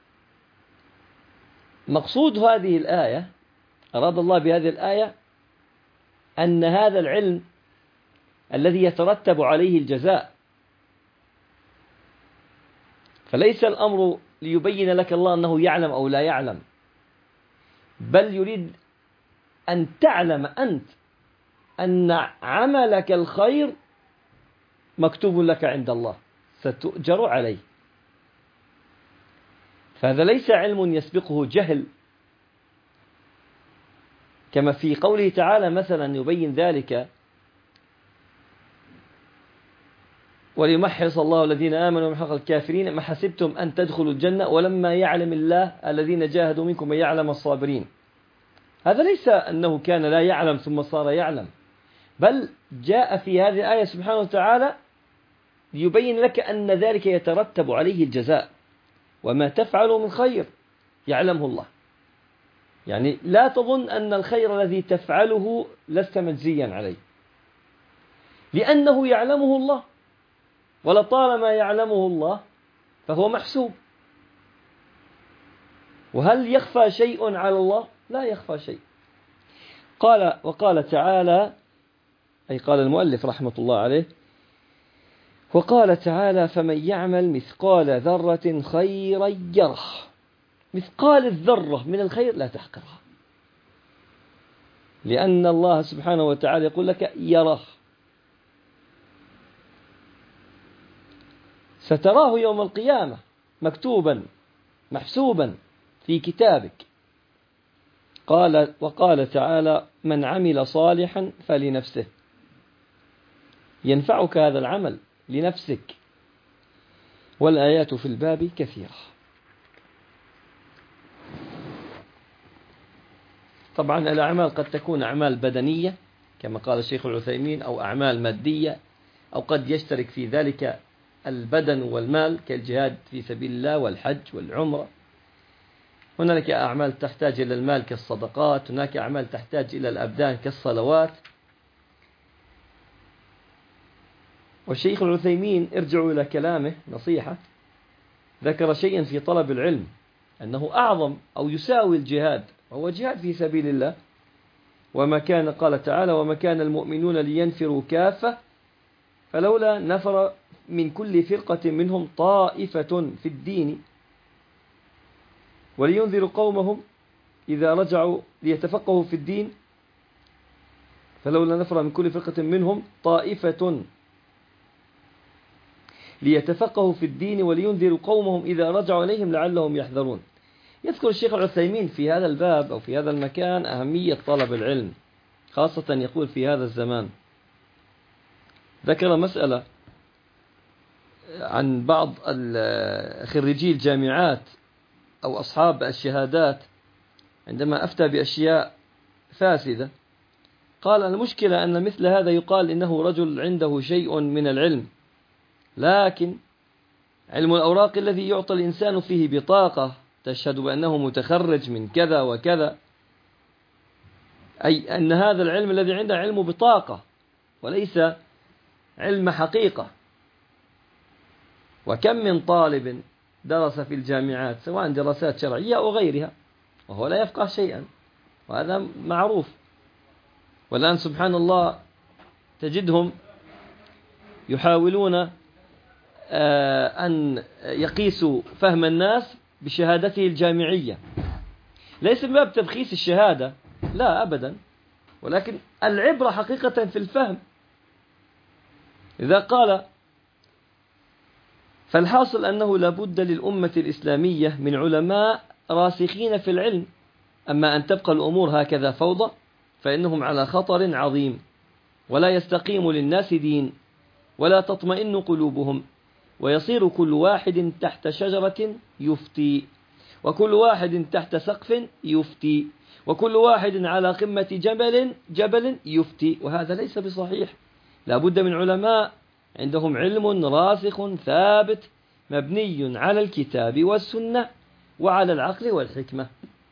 مقصود هذه الآية، أراد الله بهذه الآية أن هذا العلم الذي يترتب عليه الجزاء، فليس الأمر ليبين لك الله أنه يعلم أو لا يعلم، بل يريد أن تعلم أنت أن عملك الخير مكتوب لك عند الله، ستؤجر عليه. فهذا ليس علم يسبقه جهل، كما في قوله تعالى مثلا يبين ذلك: وليمحص الله الذين آمنوا ويمحق الكافرين ما حسبتم أن تدخلوا الجنة ولما يعلم الله الذين جاهدوا منكم ويعلم الصابرين. هذا ليس أنه كان لا يعلم ثم صار يعلم، بل جاء في هذه الآية سبحانه وتعالى ليبين لك أن ذلك يترتب عليه الجزاء. وما تفعلوا من خير يعلمه الله، يعني لا تظن أن الخير الذي تفعله لست مجزيا عليه، لأنه يعلمه الله، ولطالما يعلمه الله فهو محسوب. وهل يخفى شيء على الله؟ لا يخفى شيء. قال وقال تعالى، أي قال المؤلف رحمة الله عليه: وقال تعالى: فمن يعمل مثقال ذرة خيرا يره. مثقال الذرة من الخير لا تحقرها، لأن الله سبحانه وتعالى يقول لك يره، ستراه يوم القيامة مكتوبا محسوبا في كتابك. قال وقال تعالى: من عمل صالحا فلنفسه. ينفعك هذا العمل لنفسك. والآيات في الباب كثيرة. طبعا الأعمال قد تكون أعمال بدنية كما قال الشيخ العثيمين، أو أعمال مادية، أو قد يشترك في ذلك البدن والمال كالجهاد في سبيل الله والحج والعمرة. هناك أعمال تحتاج إلى المال كالصدقات، هناك أعمال تحتاج إلى الأبدان كالصلوات. والشيخ العثيمين ارجعوا إلى كلامه نصيحة، ذكر شيئا في طلب العلم أنه أعظم أو يساوي الجهاد، وهو جهاد في سبيل الله. وما كان قال تعالى: وما كان المؤمنون لينفروا كافة فلولا نفر من كل فرقة منهم طائفة في الدين ولينذروا قومهم إذا رجعوا ليتفقهوا في الدين، فلولا نفر من كل فرقة منهم طائفة ليتفقهوا في الدين ولينذروا قومهم إذا رجعوا إليهم لعلهم يحذرون. يذكر الشيخ العثيمين في هذا الباب أو في هذا المكان أهمية طلب العلم، خاصة يقول في هذا الزمان. ذكر مسألة عن بعض خريجي الجامعات أو أصحاب الشهادات عندما أفتى بأشياء فاسدة، قال: المشكلة أن مثل هذا يقال إنه رجل عنده شيء من العلم، لكن علم الأوراق الذي يعطى الإنسان فيه بطاقة تشهد بأنه متخرج من كذا وكذا، أي أن هذا العلم الذي عنده علم بطاقة وليس علم حقيقة. وكم من طالب درس في الجامعات سواء دراسات شرعية أو غيرها وهو لا يفقه شيئا، وهذا معروف. والآن سبحان الله تجدهم يحاولون أن يقيسوا فهم الناس بشهادته الجامعية، ليس من باب تبخيس الشهادة، لا أبدا، ولكن العبرة حقيقة في الفهم. إذا قال فالحاصل أنه لابد للأمة الإسلامية من علماء راسخين في العلم. أما أن تبقى الأمور هكذا فوضى فإنهم على خطر عظيم، ولا يستقيم للناس دين، ولا تطمئن قلوبهم، ويصير كل واحد تحت شجرة يفتي، وكل واحد تحت سقف يفتي، وكل واحد على قمة جبل جبل يفتي، وهذا ليس بصحيح. لا بد من علماء عندهم علم راسخ ثابت مبني على الكتاب والسنة وعلى العقل والحكمة.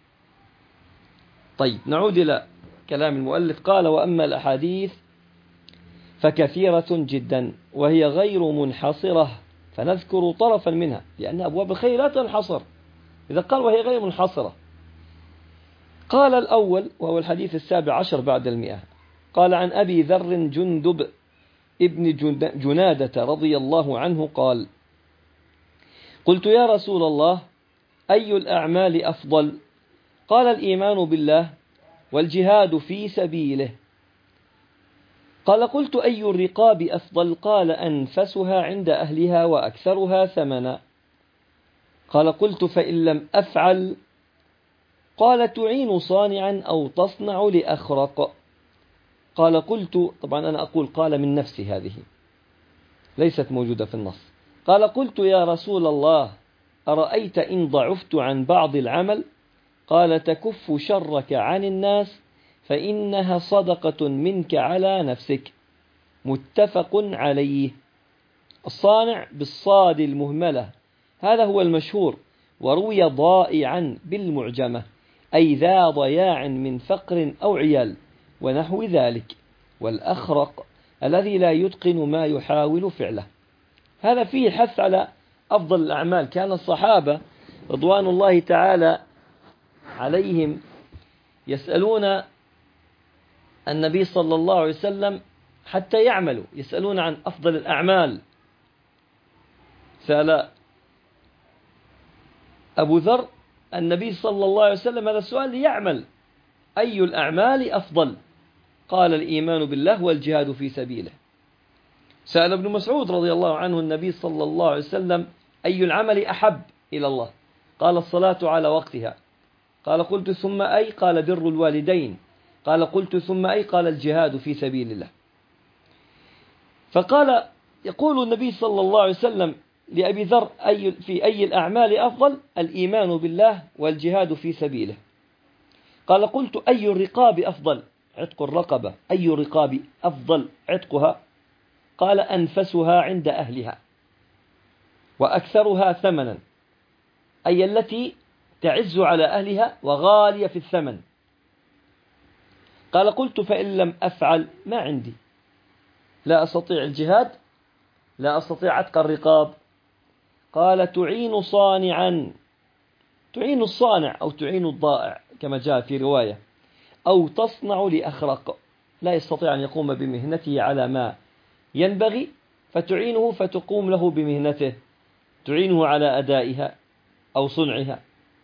طيب، نعود إلى كلام المؤلف. قال: وأما الأحاديث فكثيرة جدا وهي غير منحصرة، فنذكر طرفا منها لأن أبواب الخير لا تنحصر. إذا قال وهي غير منحصرة، قال الأول وهو الحديث السابع عشر بعد المئة، قال: عن أبي ذر جندب ابن جنادة رضي الله عنه قال: قلت يا رسول الله أي الأعمال أفضل؟ قال: الإيمان بالله والجهاد في سبيله. قال: قلت أي الرقاب أفضل؟ قال: أنفسها عند أهلها وأكثرها ثمنا. قال: قلت فإن لم أفعل؟ قال: تعين صانعا أو تصنع لأخرق. قال: قلت، طبعا أنا أقول قال من نفسي، هذه ليست موجودة في النص. قال: قلت يا رسول الله أرأيت إن ضعفت عن بعض العمل؟ قال: تكف شرك عن الناس فإنها صدقة منك على نفسك. متفق عليه. الصانع بالصاد المهملة، هذا هو المشهور، وروي ضائعا بالمعجمة، أي ذا ضياع من فقر أو عيال ونحو ذلك. والأخرق الذي لا يتقن ما يحاول فعله. هذا فيه حث على أفضل الأعمال. كان الصحابة رضوان الله تعالى عليهم يسألون النبي صلى الله عليه وسلم حتى يعملوا، يسألون عن أفضل الأعمال. سأل أبو ذر النبي صلى الله عليه وسلم هذا السؤال ليعمل: أي الأعمال أفضل؟ قال: الإيمان بالله والجهاد في سبيله. سأل ابن مسعود رضي الله عنه النبي صلى الله عليه وسلم: أي العمل أحب إلى الله؟ قال: الصلاة على وقتها. قال: قلت ثم أي؟ قال: بر الوالدين. قال: قلت ثم أي؟ قال: الجهاد في سبيل الله. فقال يقول النبي صلى الله عليه وسلم لأبي ذر: أي في أي الأعمال أفضل؟ الإيمان بالله والجهاد في سبيله. قال: قلت أي الرقاب أفضل؟ عتق الرقبة. أي الرقاب أفضل عتقها؟ قال: أنفسها عند أهلها وأكثرها ثمنا، أي التي تعز على أهلها وغالية في الثمن. قال: قلت فإن لم أفعل؟ ما عندي، لا أستطيع الجهاد، لا أستطيع عتق الرقاب. قال: تعين صانعا، تعين الصانع أو تعين الضائع كما جاء في رواية، أو تصنع لأخرق، لا يستطيع أن يقوم بمهنته على ما ينبغي فتعينه فتقوم له بمهنته، تعينه على أدائها أو صنعها.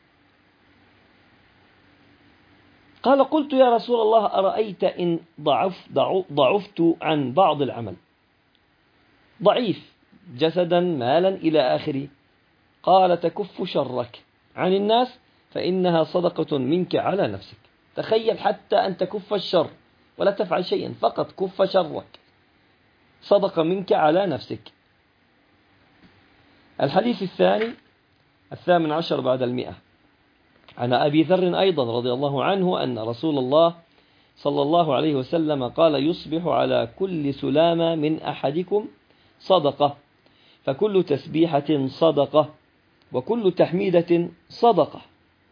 قال: قلت يا رسول الله أرأيت إن ضعف ضعفت عن بعض العمل، ضعيف جسدا مالا إلى آخره. قال: تكف شرك عن الناس فإنها صدقة منك على نفسك. تخيل حتى أن تكف الشر ولا تفعل شيئا، فقط كف شرك، صدقة منك على نفسك. الحديث الثاني الثامن عشر بعد المئة، عن أبي ذر أيضا رضي الله عنه أن رسول الله صلى الله عليه وسلم قال: يصبح على كل سلامة من أحدكم صدقة، فكل تسبيحة صدقة، وكل تحميدة صدقة.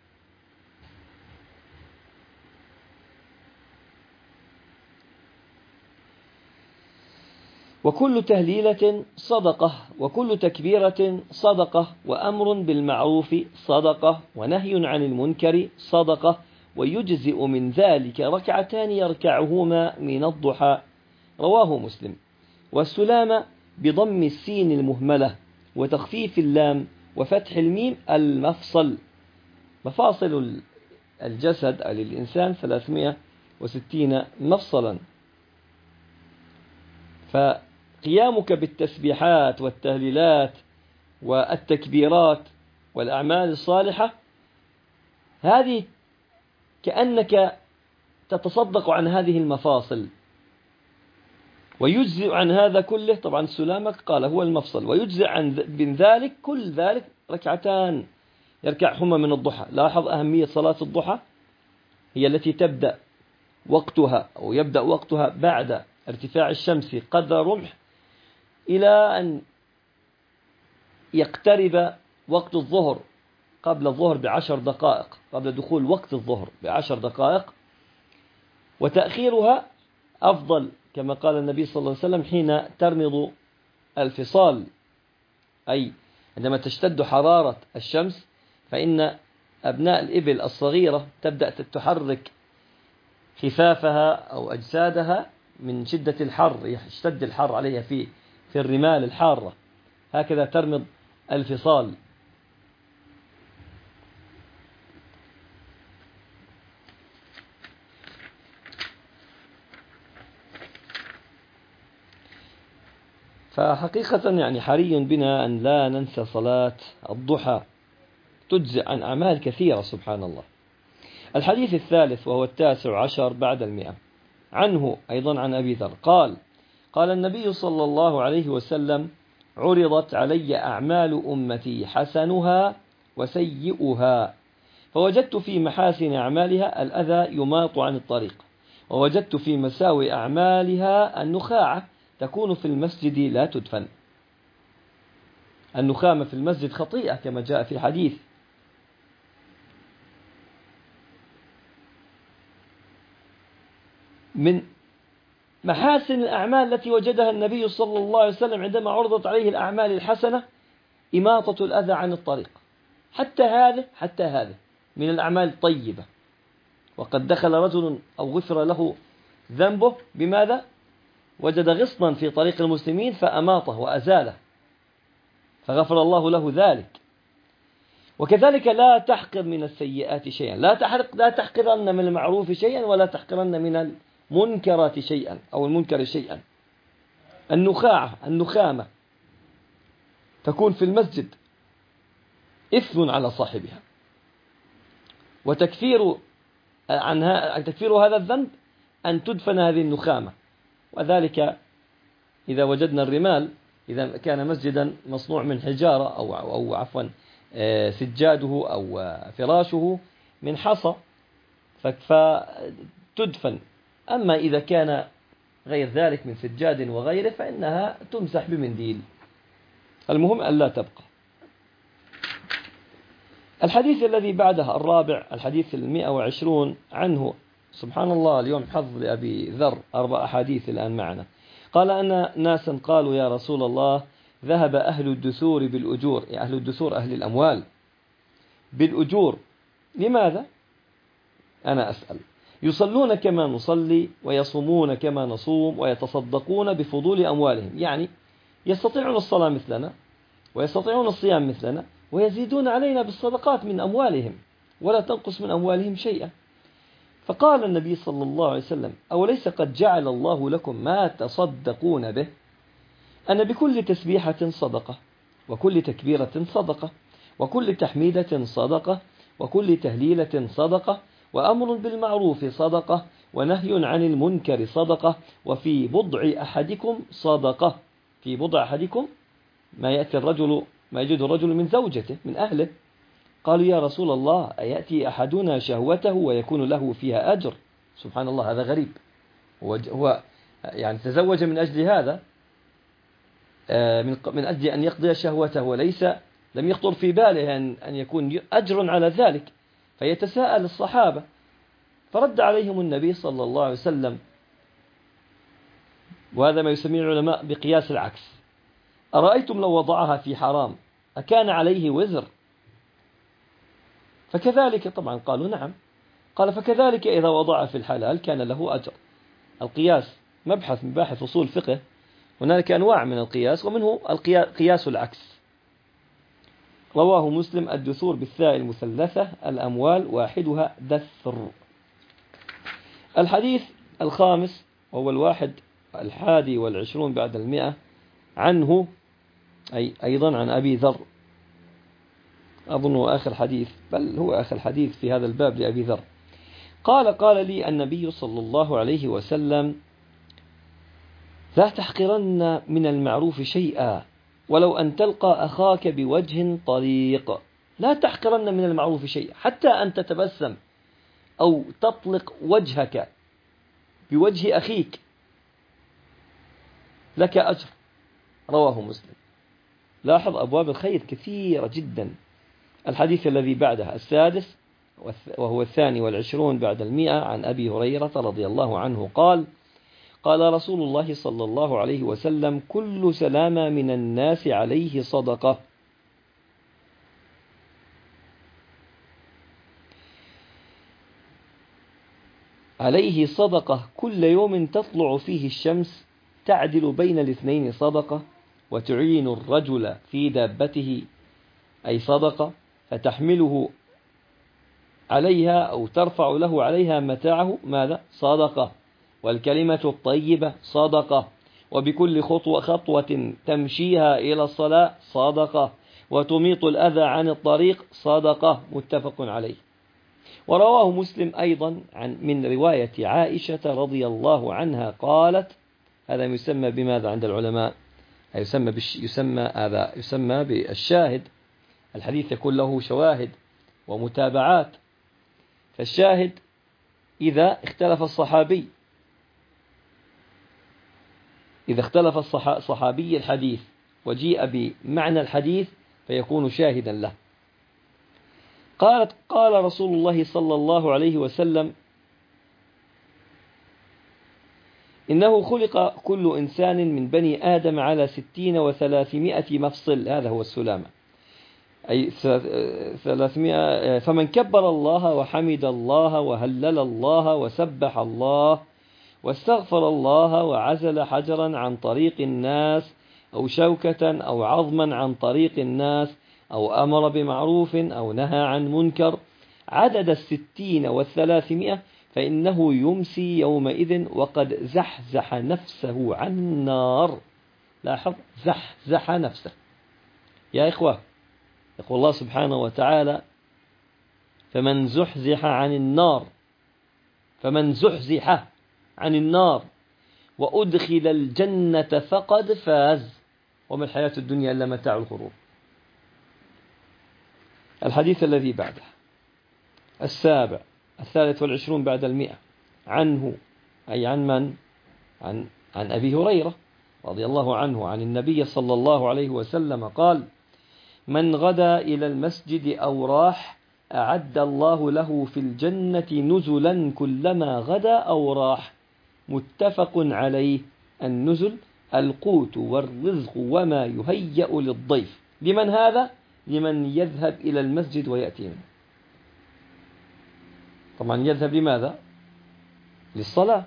وكل تهليلة صدقة، وكل تكبيرة صدقة، وأمر بالمعروف صدقة، ونهي عن المنكر صدقة، ويجزئ من ذلك ركعتان يركعهما من الضحى. رواه مسلم. والسلامة بضم السين المهملة وتخفيف اللام وفتح الميم المفصل. مفاصل الجسد أو للإنسان ثلاثمائة وستين مفصلا. فقيامك بالتسبيحات والتهليلات والتكبيرات والأعمال الصالحة، هذه كأنك تتصدق عن هذه المفاصل، ويجزئ عن هذا كله. طبعا السلامة قال هو المفصل، ويجزئ عن من ذلك كل ذلك ركعتان يركعهما من الضحى. لاحظ أهمية صلاة الضحى، هي التي تبدأ وقتها أو يبدأ وقتها بعد ارتفاع الشمس قدر رمح إلى أن يقترب وقت الظهر، قبل الظهر بعشر دقائق، قبل دخول وقت الظهر بعشر دقائق. وتأخيرها أفضل كما قال النبي صلى الله عليه وسلم حين ترمض الفصال، أي عندما تشتد حرارة الشمس، فإن أبناء الإبل الصغيرة تبدأ تحرك خفافها أو أجسادها من شدة الحر، يشتد الحر عليها في في الرمال الحارة، هكذا ترمض الفصال. فحقيقة يعني حري بنا أن لا ننسى صلاة الضحى، تجزئ عن أعمال كثيرة سبحان الله. الحديث الثالث وهو التاسع عشر بعد المئة، عنه أيضا عن أبي ذر قال: قال النبي صلى الله عليه وسلم: عرضت علي أعمال أمتي حسنها وسيئها، فوجدت في محاسن أعمالها الأذى يماط عن الطريق، ووجدت في مساوئ أعمالها النخاعة تكون في المسجد لا تدفن. النخامة في المسجد خطيئة كما جاء في حديث. من محاسن الأعمال التي وجدها النبي صلى الله عليه وسلم عندما عرضت عليه الأعمال الحسنة إماطة الأذى عن الطريق، حتى هذا حتى هذا من الأعمال الطيبة. وقد دخل رجل أو غفر له ذنبه بماذا؟ وجد غصنا في طريق المسلمين فأماطه وأزاله، فغفر الله له ذلك. وكذلك لا تحقر من السيئات شيئا، لا تحرق لا تحقرن من المعروف شيئا، ولا تحقرن من المنكرات شيئا أو المنكر شيئا. النخاعة النخامة تكون في المسجد إثم على صاحبها، وتكفير عنها تكفير هذا الذنب أن تدفن هذه النخامة. وذلك إذا وجدنا الرمال، إذا كان مسجدا مصنوع من حجارة أو أو عفوا سجاده أو فراشه من حصى فتدفن. أما إذا كان غير ذلك من سجاد وغيره فإنها تمسح بمنديل، المهم أن لا تبقى. الحديث الذي بعدها الرابع، الحديث المئة وعشرون عنه. سبحان الله، اليوم حظ لأبي ذر أربع أحاديث الآن معنا. قال أن ناسا قالوا: يا رسول الله، ذهب أهل الدثور بالأجور، يعني أهل الدثور أهل الأموال بالأجور. لماذا؟ أنا أسأل. يصلون كما نصلي، ويصومون كما نصوم، ويتصدقون بفضول أموالهم، يعني يستطيعون الصلاة مثلنا ويستطيعون الصيام مثلنا، ويزيدون علينا بالصدقات من أموالهم، ولا تنقص من أموالهم شيئا. فقال النبي صلى الله عليه وسلم: أوليس قد جعل الله لكم ما تصدقون به؟ أن بكل تسبيحة صدقة، وكل تكبيرة صدقة، وكل تحميدة صدقة، وكل تهليلة صدقة، وأمر بالمعروف صدقة، ونهي عن المنكر صدقة، وفي بضع أحدكم صدقة. في بضع أحدكم ما يأتي الرجل ما يجد الرجل من زوجته من أهله. قالوا: يا رسول الله، أيأتي أحدنا شهوته ويكون له فيها أجر؟ سبحان الله، هذا غريب. هو يعني تزوج من أجل هذا، من أجل أن يقضي شهوته، وليس لم يخطر في باله أن يكون أجر على ذلك. فيتساءل الصحابة، فرد عليهم النبي صلى الله عليه وسلم، وهذا ما يسميه العلماء بقياس العكس: أرأيتم لو وضعها في حرام أكان عليه وزر؟ فكذلك، طبعا قالوا نعم. قال: فكذلك إذا وضع في الحلال كان له أجر. القياس مبحث من باحث أصول فقه، هناك أنواع من القياس، ومنه القياس العكس. رواه مسلم: الدثور بالثاء المثلثة الأموال، واحدها دثر. الحديث الخامس وهو الواحد الحادي والعشرون بعد المئة، عنه أي أيضا عن أبي ذر، أظن آخر حديث، بل هو آخر حديث في هذا الباب لأبي ذر، قال قال لي النبي صلى الله عليه وسلم: لا تحقرن من المعروف شيئا ولو أن تلقى أخاك بوجه طليق. لا تحقرن من المعروف شيئا، حتى أن تتبسم أو تطلق وجهك بوجه أخيك لك أجر. رواه مسلم. لاحظ أبواب الخير كثيرة جدا. الحديث الذي بعده السادس وهو الثاني والعشرون بعد المئة، عن أبي هريرة رضي الله عنه قال: قال رسول الله صلى الله عليه وسلم: كل سلامة من الناس عليه صدقة. عليه صدقة كل يوم تطلع فيه الشمس، تعدل بين الاثنين صدقة، وتعين الرجل في دابته أي صدقة، فتحمله عليها أو ترفع له عليها متاعه ماذا؟ صدقة. والكلمة الطيبة صدقة. وبكل خطوة خطوة تمشيها إلى الصلاة صدقة. وتميط الأذى عن الطريق صدقة. متفق عليه. ورواه مسلم أيضا عن من رواية عائشة رضي الله عنها قالت: هذا يسمى بماذا عند العلماء؟ يسمى بش يسمى هذا يسمى بالشاهد. الحديث يكون له شواهد ومتابعات. فالشاهد إذا اختلف الصحابي إذا اختلف الصحابي الحديث وجيء بمعنى الحديث فيكون شاهدا له. قالت: قال رسول الله صلى الله عليه وسلم: إنه خلق كل إنسان من بني آدم على ستين وثلاثمائة مفصل. هذا هو السلامة، أي ثلاثمائة. فمن كبر الله وحمد الله وهلل الله وسبح الله واستغفر الله وعزل حجرا عن طريق الناس أو شوكة أو عظما عن طريق الناس أو أمر بمعروف أو نهى عن منكر عدد الستين والثلاثمائة، فإنه يمسي يومئذ وقد زحزح نفسه عن النار. لاحظ، زحزح نفسه. يا إخوة، يقول الله سبحانه وتعالى: فمن زحزح عن النار فمن زحزح عن النار وأدخل الجنة فقد فاز، وما الحياة الدنيا إلا متاع الغرور. الحديث الذي بعده السابع الثالث والعشرون بعد المئة، عنه أي عن من؟ عن, عن أبي هريرة رضي الله عنه عن النبي صلى الله عليه وسلم قال: من غدا إلى المسجد أو راح أعد الله له في الجنة نزلا كلما غدا أو راح. متفق عليه. النزل القوت والرزق وما يهيأ للضيف. لمن هذا؟ لمن يذهب إلى المسجد ويأتي منه. طبعا يذهب لماذا؟ للصلاة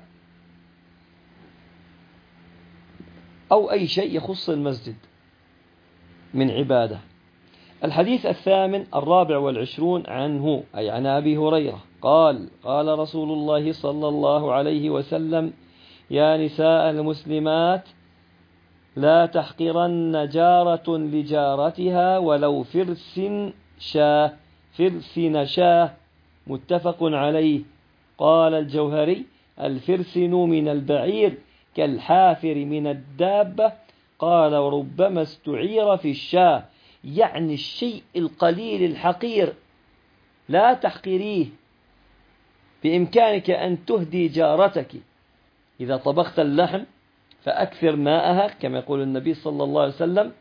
أو أي شيء يخص المسجد من عبادة. الحديث الثامن الرابع والعشرون عنه أي عن أبي هريرة قال: قال رسول الله صلى الله عليه وسلم: يا نساء المسلمات لا تحقرن جارة لجارتها ولو فرس شاه فرسن شاه. متفق عليه. قال الجوهري: الفرسن من البعير كالحافر من الدابة. قال: وربما استعير في الشاه، يعني الشيء القليل الحقير لا تحقريه. بإمكانك أن تهدي جارتك إذا طبخت اللحم فأكثر ماءها كما يقول النبي صلى الله عليه وسلم،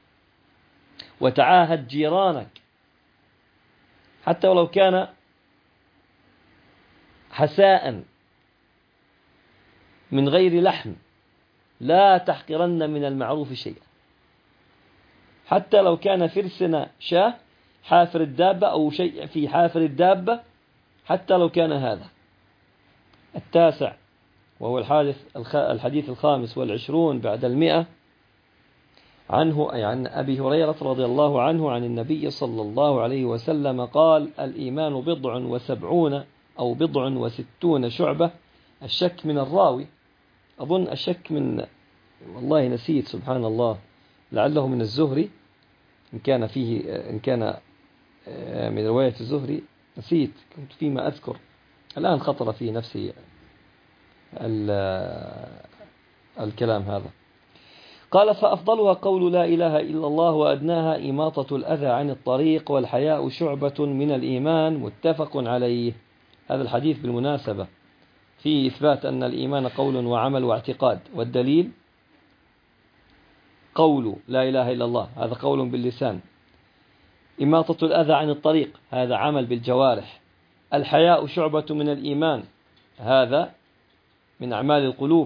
وتعاهد جيرانك حتى ولو كان حساء من غير لحم. لا تحقرن من المعروف شيئا، حتى لو كان فرسنا شاه حافر الدابة أو شيء في حافر الدابة، حتى لو كان هذا. التاسع وهو الحديث الخامس والعشرون بعد المئة، عنه أي عن أبي هريرة رضي الله عنه عن النبي صلى الله عليه وسلم قال: الإيمان بضع وسبعون أو بضع وستون شعبة. الشك من الراوي، أظن الشك من والله نسيت سبحان الله لعله من الزهري إن كان فيه إن كان من رواية الزهري، نسيت، كنت فيما أذكر الآن خطر في نفسي الكلام هذا. قال: فأفضلها قول لا إله إلا الله، وأدناها إماطة الأذى عن الطريق، والحياء شعبة من الإيمان، متفق عليه. هذا الحديث بالمناسبة فيه إثبات أن الإيمان قول وعمل واعتقاد، والدليل قول لا إله إلا الله، هذا قول باللسان. إماطة الأذى عن الطريق، هذا عمل بالجوارح. الحياء شعبة من الإيمان، هذا من أعمال القلوب.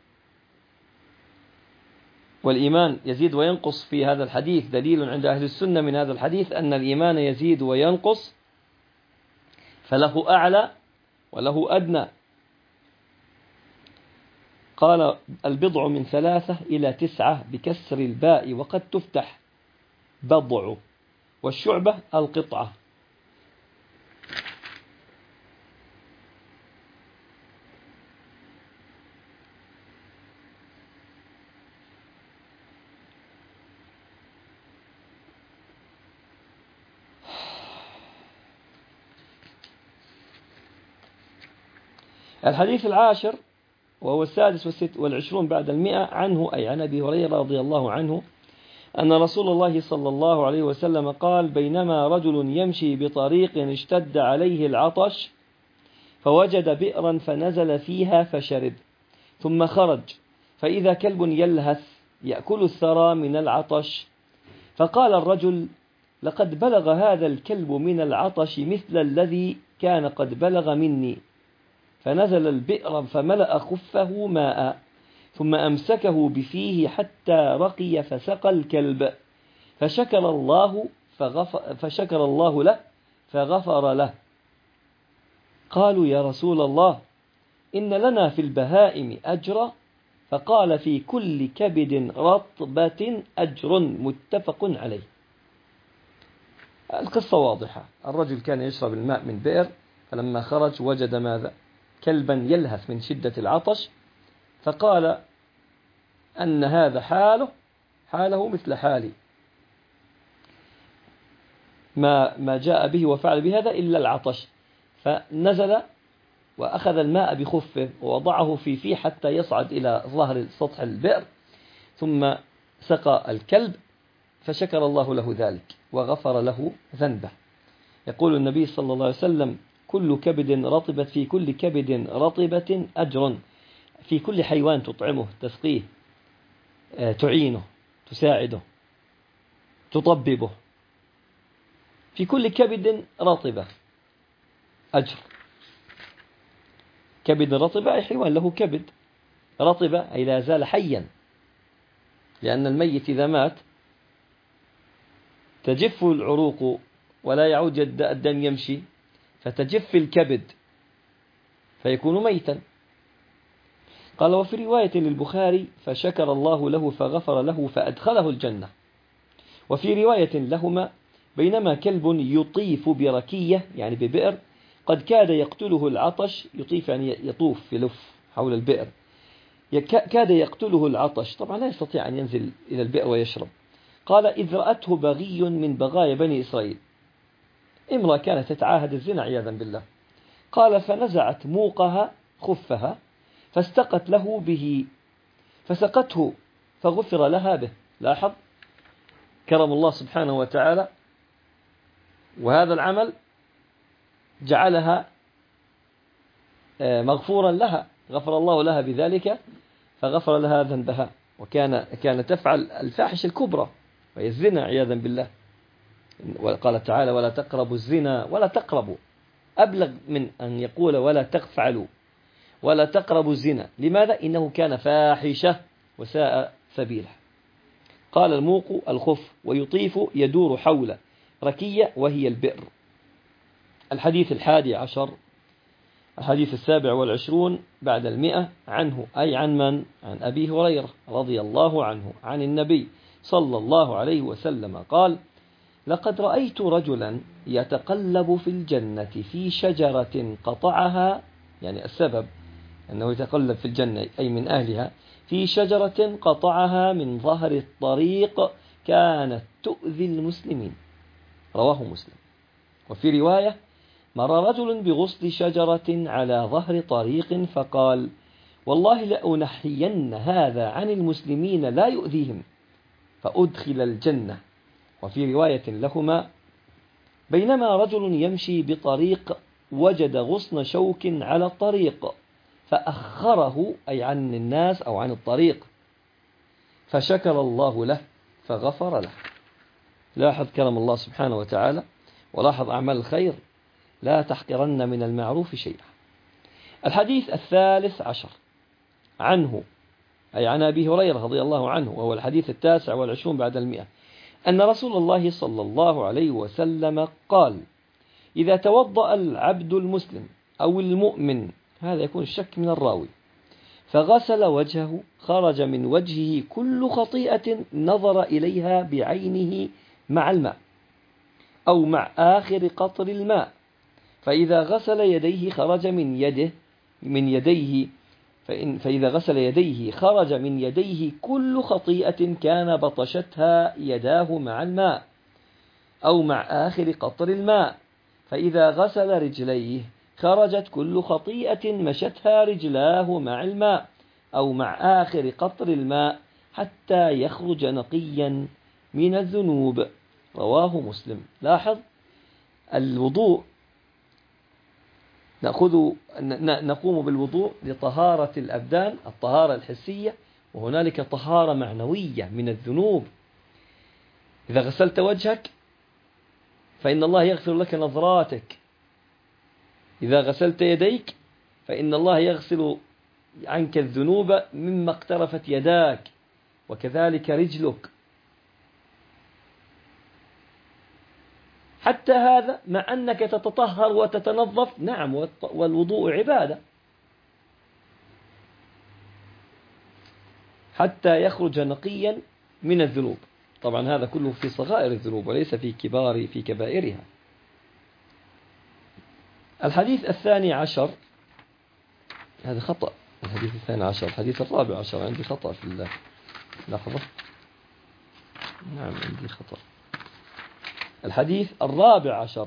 والإيمان يزيد وينقص في هذا الحديث، دليل عند أهل السنة من هذا الحديث أن الإيمان يزيد وينقص، فله أعلى وله أدنى. قال: البضع من ثلاثة إلى تسعة بكسر الباء، وقد تفتح بضع، والشعبة القطعة. الحديث العاشر وهو السادس والعشرون بعد المئة، عنه أي عن أبي هريرة رضي الله عنه أن رسول الله صلى الله عليه وسلم قال: بينما رجل يمشي بطريق اشتد عليه العطش، فوجد بئرا فنزل فيها فشرب، ثم خرج فإذا كلب يلهث يأكل الثرى من العطش، فقال الرجل: لقد بلغ هذا الكلب من العطش مثل الذي كان قد بلغ مني، فنزل البئر فملأ خفه ماء، ثم أمسكه بفيه حتى رقي فسقى الكلب، فشكر الله فغفر, فشكر الله له فغفر له. قالوا: يا رسول الله، إن لنا في البهائم أجرا؟ فقال: في كل كبد رطبة أجر، متفق عليه. القصة واضحة. الرجل كان يشرب الماء من بئر، فلما خرج وجد ماذا؟ كلبا يلهث من شدة العطش، فقال أن هذا حاله حاله مثل حالي، ما ما جاء به وفعل بهذا إلا العطش، فنزل وأخذ الماء بخفه ووضعه في فيه حتى يصعد إلى ظهر سطح البئر، ثم سقى الكلب، فشكر الله له ذلك وغفر له ذنبه. يقول النبي صلى الله عليه وسلم: كل كبد رطبة في كل كبد رطبة أجر، في كل حيوان تطعمه، تسقيه، تعينه، تساعده، تطببه، في كل كبد رطبة أجر. كبد رطبة أي حيوان له كبد، رطبة أي لا زال حيا، لأن الميت إذا مات تجف العروق ولا يعود الدم يمشي، فتجف الكبد فيكون ميتا. قال: وفي رواية للبخاري: فشكر الله له فغفر له فأدخله الجنة. وفي رواية لهما: بينما كلب يطيف بركية يعني ببئر قد كاد يقتله العطش، يطيف يعني يطوف يلف حول البئر، كاد يقتله العطش، طبعا لا يستطيع أن ينزل إلى البئر ويشرب. قال: إذ رأته بغي من بغايا بني إسرائيل، امرأة كانت تتعاهد الزنا عياذا بالله. قال: فنزعت موقها خفها فاستقت له به فسقته فغفر لها به. لاحظ كرم الله سبحانه وتعالى، وهذا العمل جعلها مغفورا لها، غفر الله لها بذلك فغفر لها ذنبها. وكان كان تفعل الفاحشة الكبرى وهي الزنا عياذا بالله. وقال تعالى: ولا تقربوا الزنا، ولا تقربوا، أبلغ من أن يقول ولا تفعلوا، ولا تقربوا الزنا. لماذا؟ إنه كان فاحشة وساء سبيله. قال: الموق الخف، ويطيف يدور حول ركية وهي البئر. الحديث الحادي عشر، الحديث السابع والعشرون بعد المئة، عنه أي عن من؟ عن أبي هريرة رضي الله عنه عن النبي صلى الله عليه وسلم قال: لقد رأيت رجلا يتقلب في الجنة في شجرة قطعها، يعني السبب أنه يتقلب في الجنة أي من أهلها في شجرة قطعها من ظهر الطريق كانت تؤذي المسلمين. رواه مسلم. وفي رواية: مر رجل بغصن شجرة على ظهر طريق فقال: والله لأنحين هذا عن المسلمين لا يؤذيهم، فأدخل الجنة. وفي رواية لهما: بينما رجل يمشي بطريق وجد غصن شوك على الطريق فأخره، أي عن الناس أو عن الطريق، فشكر الله له فغفر له. لاحظ كرم الله سبحانه وتعالى، ولاحظ أعمال الخير، لا تحقرن من المعروف شيئا. الحديث الثالث عشر عنه، أي عن أبي هريرة رضي الله عنه، وهو الحديث التاسع والعشرون بعد المئة، أن رسول الله صلى الله عليه وسلم قال: إذا توضأ العبد المسلم أو المؤمن، هذا يكون الشك من الراوي، فغسل وجهه خرج من وجهه كل خطيئة نظر إليها بعينه مع الماء أو مع آخر قطر الماء، فإذا غسل يديه خرج من يده من يديه فإن فإذا غسل يديه خرج من يديه كل خطيئة كان بطشتها يداه مع الماء أو مع آخر قطر الماء، فإذا غسل رجليه خرجت كل خطيئة مشتها رجلاه مع الماء أو مع آخر قطر الماء حتى يخرج نقيا من الذنوب. رواه مسلم. لاحظ الوضوء، نأخذ نقوم بالوضوء لطهارة الأبدان، الطهارة الحسية، وهنالك طهارة معنوية من الذنوب. إذا غسلت وجهك فإن الله يغفر لك نظراتك، إذا غسلت يديك فإن الله يغسل عنك الذنوب مما اقترفت يداك، وكذلك رجلك. حتى هذا مع أنك تتطهر وتتنظف، نعم، والوضوء عبادة، حتى يخرج نقيا من الذنوب. طبعا هذا كله في صغائر الذنوب وليس في كبار في كبائرها. الحديث الثاني عشر، هذا خطأ، الحديث الثاني عشر الحديث الرابع عشر، عندي خطأ في الله، لحظة، نعم عندي خطأ، الحديث الرابع عشر.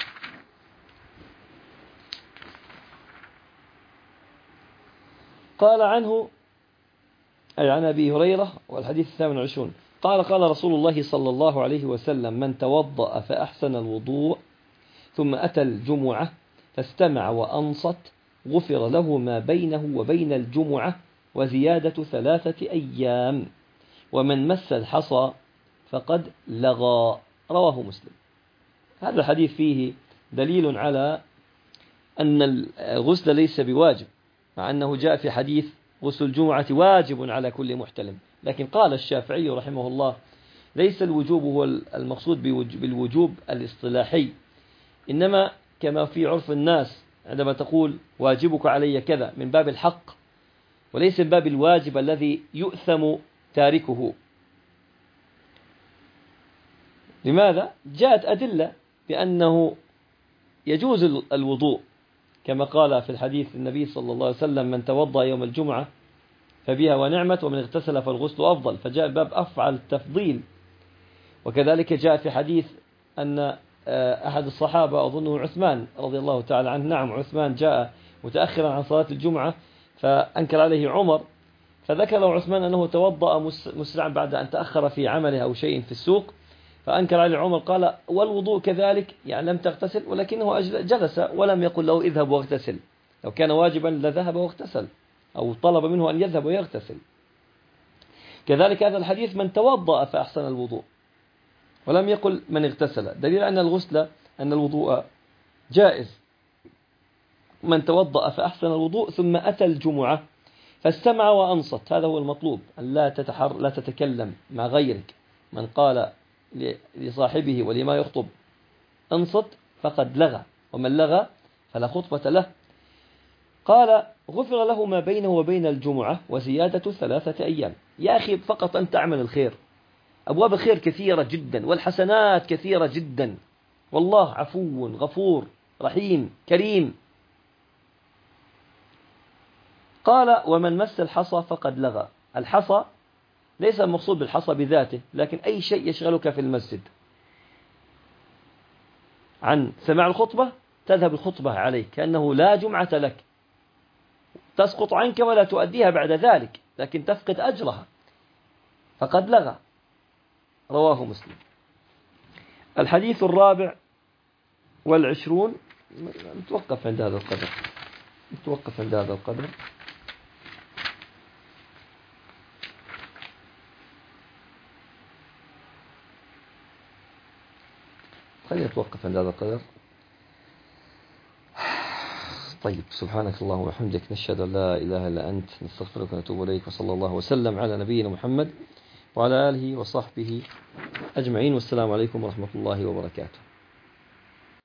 قال عنه، أي عن أبي هريرة، والحديث الثامن والعشرون، قال: قال رسول الله صلى الله عليه وسلم: من توضأ فأحسن الوضوء ثم أتى الجمعة فاستمع وأنصت غفر له ما بينه وبين الجمعة وزيادة ثلاثة أيام، ومن مس الحصى فقد لغى. رواه مسلم. هذا الحديث فيه دليل على أن الغسل ليس بواجب، مع أنه جاء في حديث غسل الجمعة واجب على كل محتلم، لكن قال الشافعي رحمه الله: ليس الوجوب هو المقصود بالوجوب الاصطلاحي، إنما كما في عرف الناس عندما تقول واجبك علي كذا من باب الحق، وليس من باب الواجب الذي يؤثم تاركه. لماذا؟ جاءت أدلة بأنه يجوز الوضوء، كما قال في الحديث النبي صلى الله عليه وسلم: من توضأ يوم الجمعة فبها ونعمت، ومن اغتسل فالغسل أفضل، فجاء باب أفعل التفضيل. وكذلك جاء في حديث أن أحد الصحابة أظنه عثمان رضي الله تعالى عنه، نعم عثمان، جاء متأخرا عن صلاة الجمعة فأنكر عليه عمر، فذكر عثمان أنه توضأ مسرعا بعد أن تأخر في عمله أو شيء في السوق، فأنكر عليه عمر، قال: والوضوء كذلك، يعني لم تغتسل، ولكنه جلس ولم يقل له اذهب واغتسل، لو كان واجبا لذهب واغتسل، أو طلب منه أن يذهب ويغتسل. كذلك هذا الحديث: من توضأ فأحسن الوضوء، ولم يقل من اغتسل، دليل أن الغسل أن الوضوء جائز. من توضأ فأحسن الوضوء ثم أتى الجمعة فاستمع وأنصت، هذا هو المطلوب، أن لا تتحر لا تتكلم مع غيرك. من قال لصاحبه ولما يخطب انصت فقد لغى، ومن لغى فلا خطبة له. قال: غفر له ما بينه وبين الجمعة وزيادة ثلاثة أيام. يا أخي فقط أن تعمل الخير، أبواب الخير كثيرة جدا، والحسنات كثيرة جدا، والله عفو غفور رحيم كريم. قال ومن مس الحصى فقد لغى. الحصى ليس المقصود بالحصى بذاته، لكن أي شيء يشغلك في المسجد عن سماع الخطبة تذهب الخطبة عليك كأنه لا جمعة لك، تسقط عنك ولا تؤديها بعد ذلك، لكن تفقد أجرها، فقد لغى. رواه مسلم. الحديث الرابع والعشرون، نتوقف عند هذا القدر نتوقف عند هذا القدر خلينا نتوقف عند هذا القدر. طيب، سبحانك اللهم وبحمدك، نشهد أن لا إله إلا أنت، نستغفرك ونتوب إليك، وصلى الله وسلم على نبينا محمد وعلى آله وصحبه أجمعين، والسلام عليكم ورحمة الله وبركاته.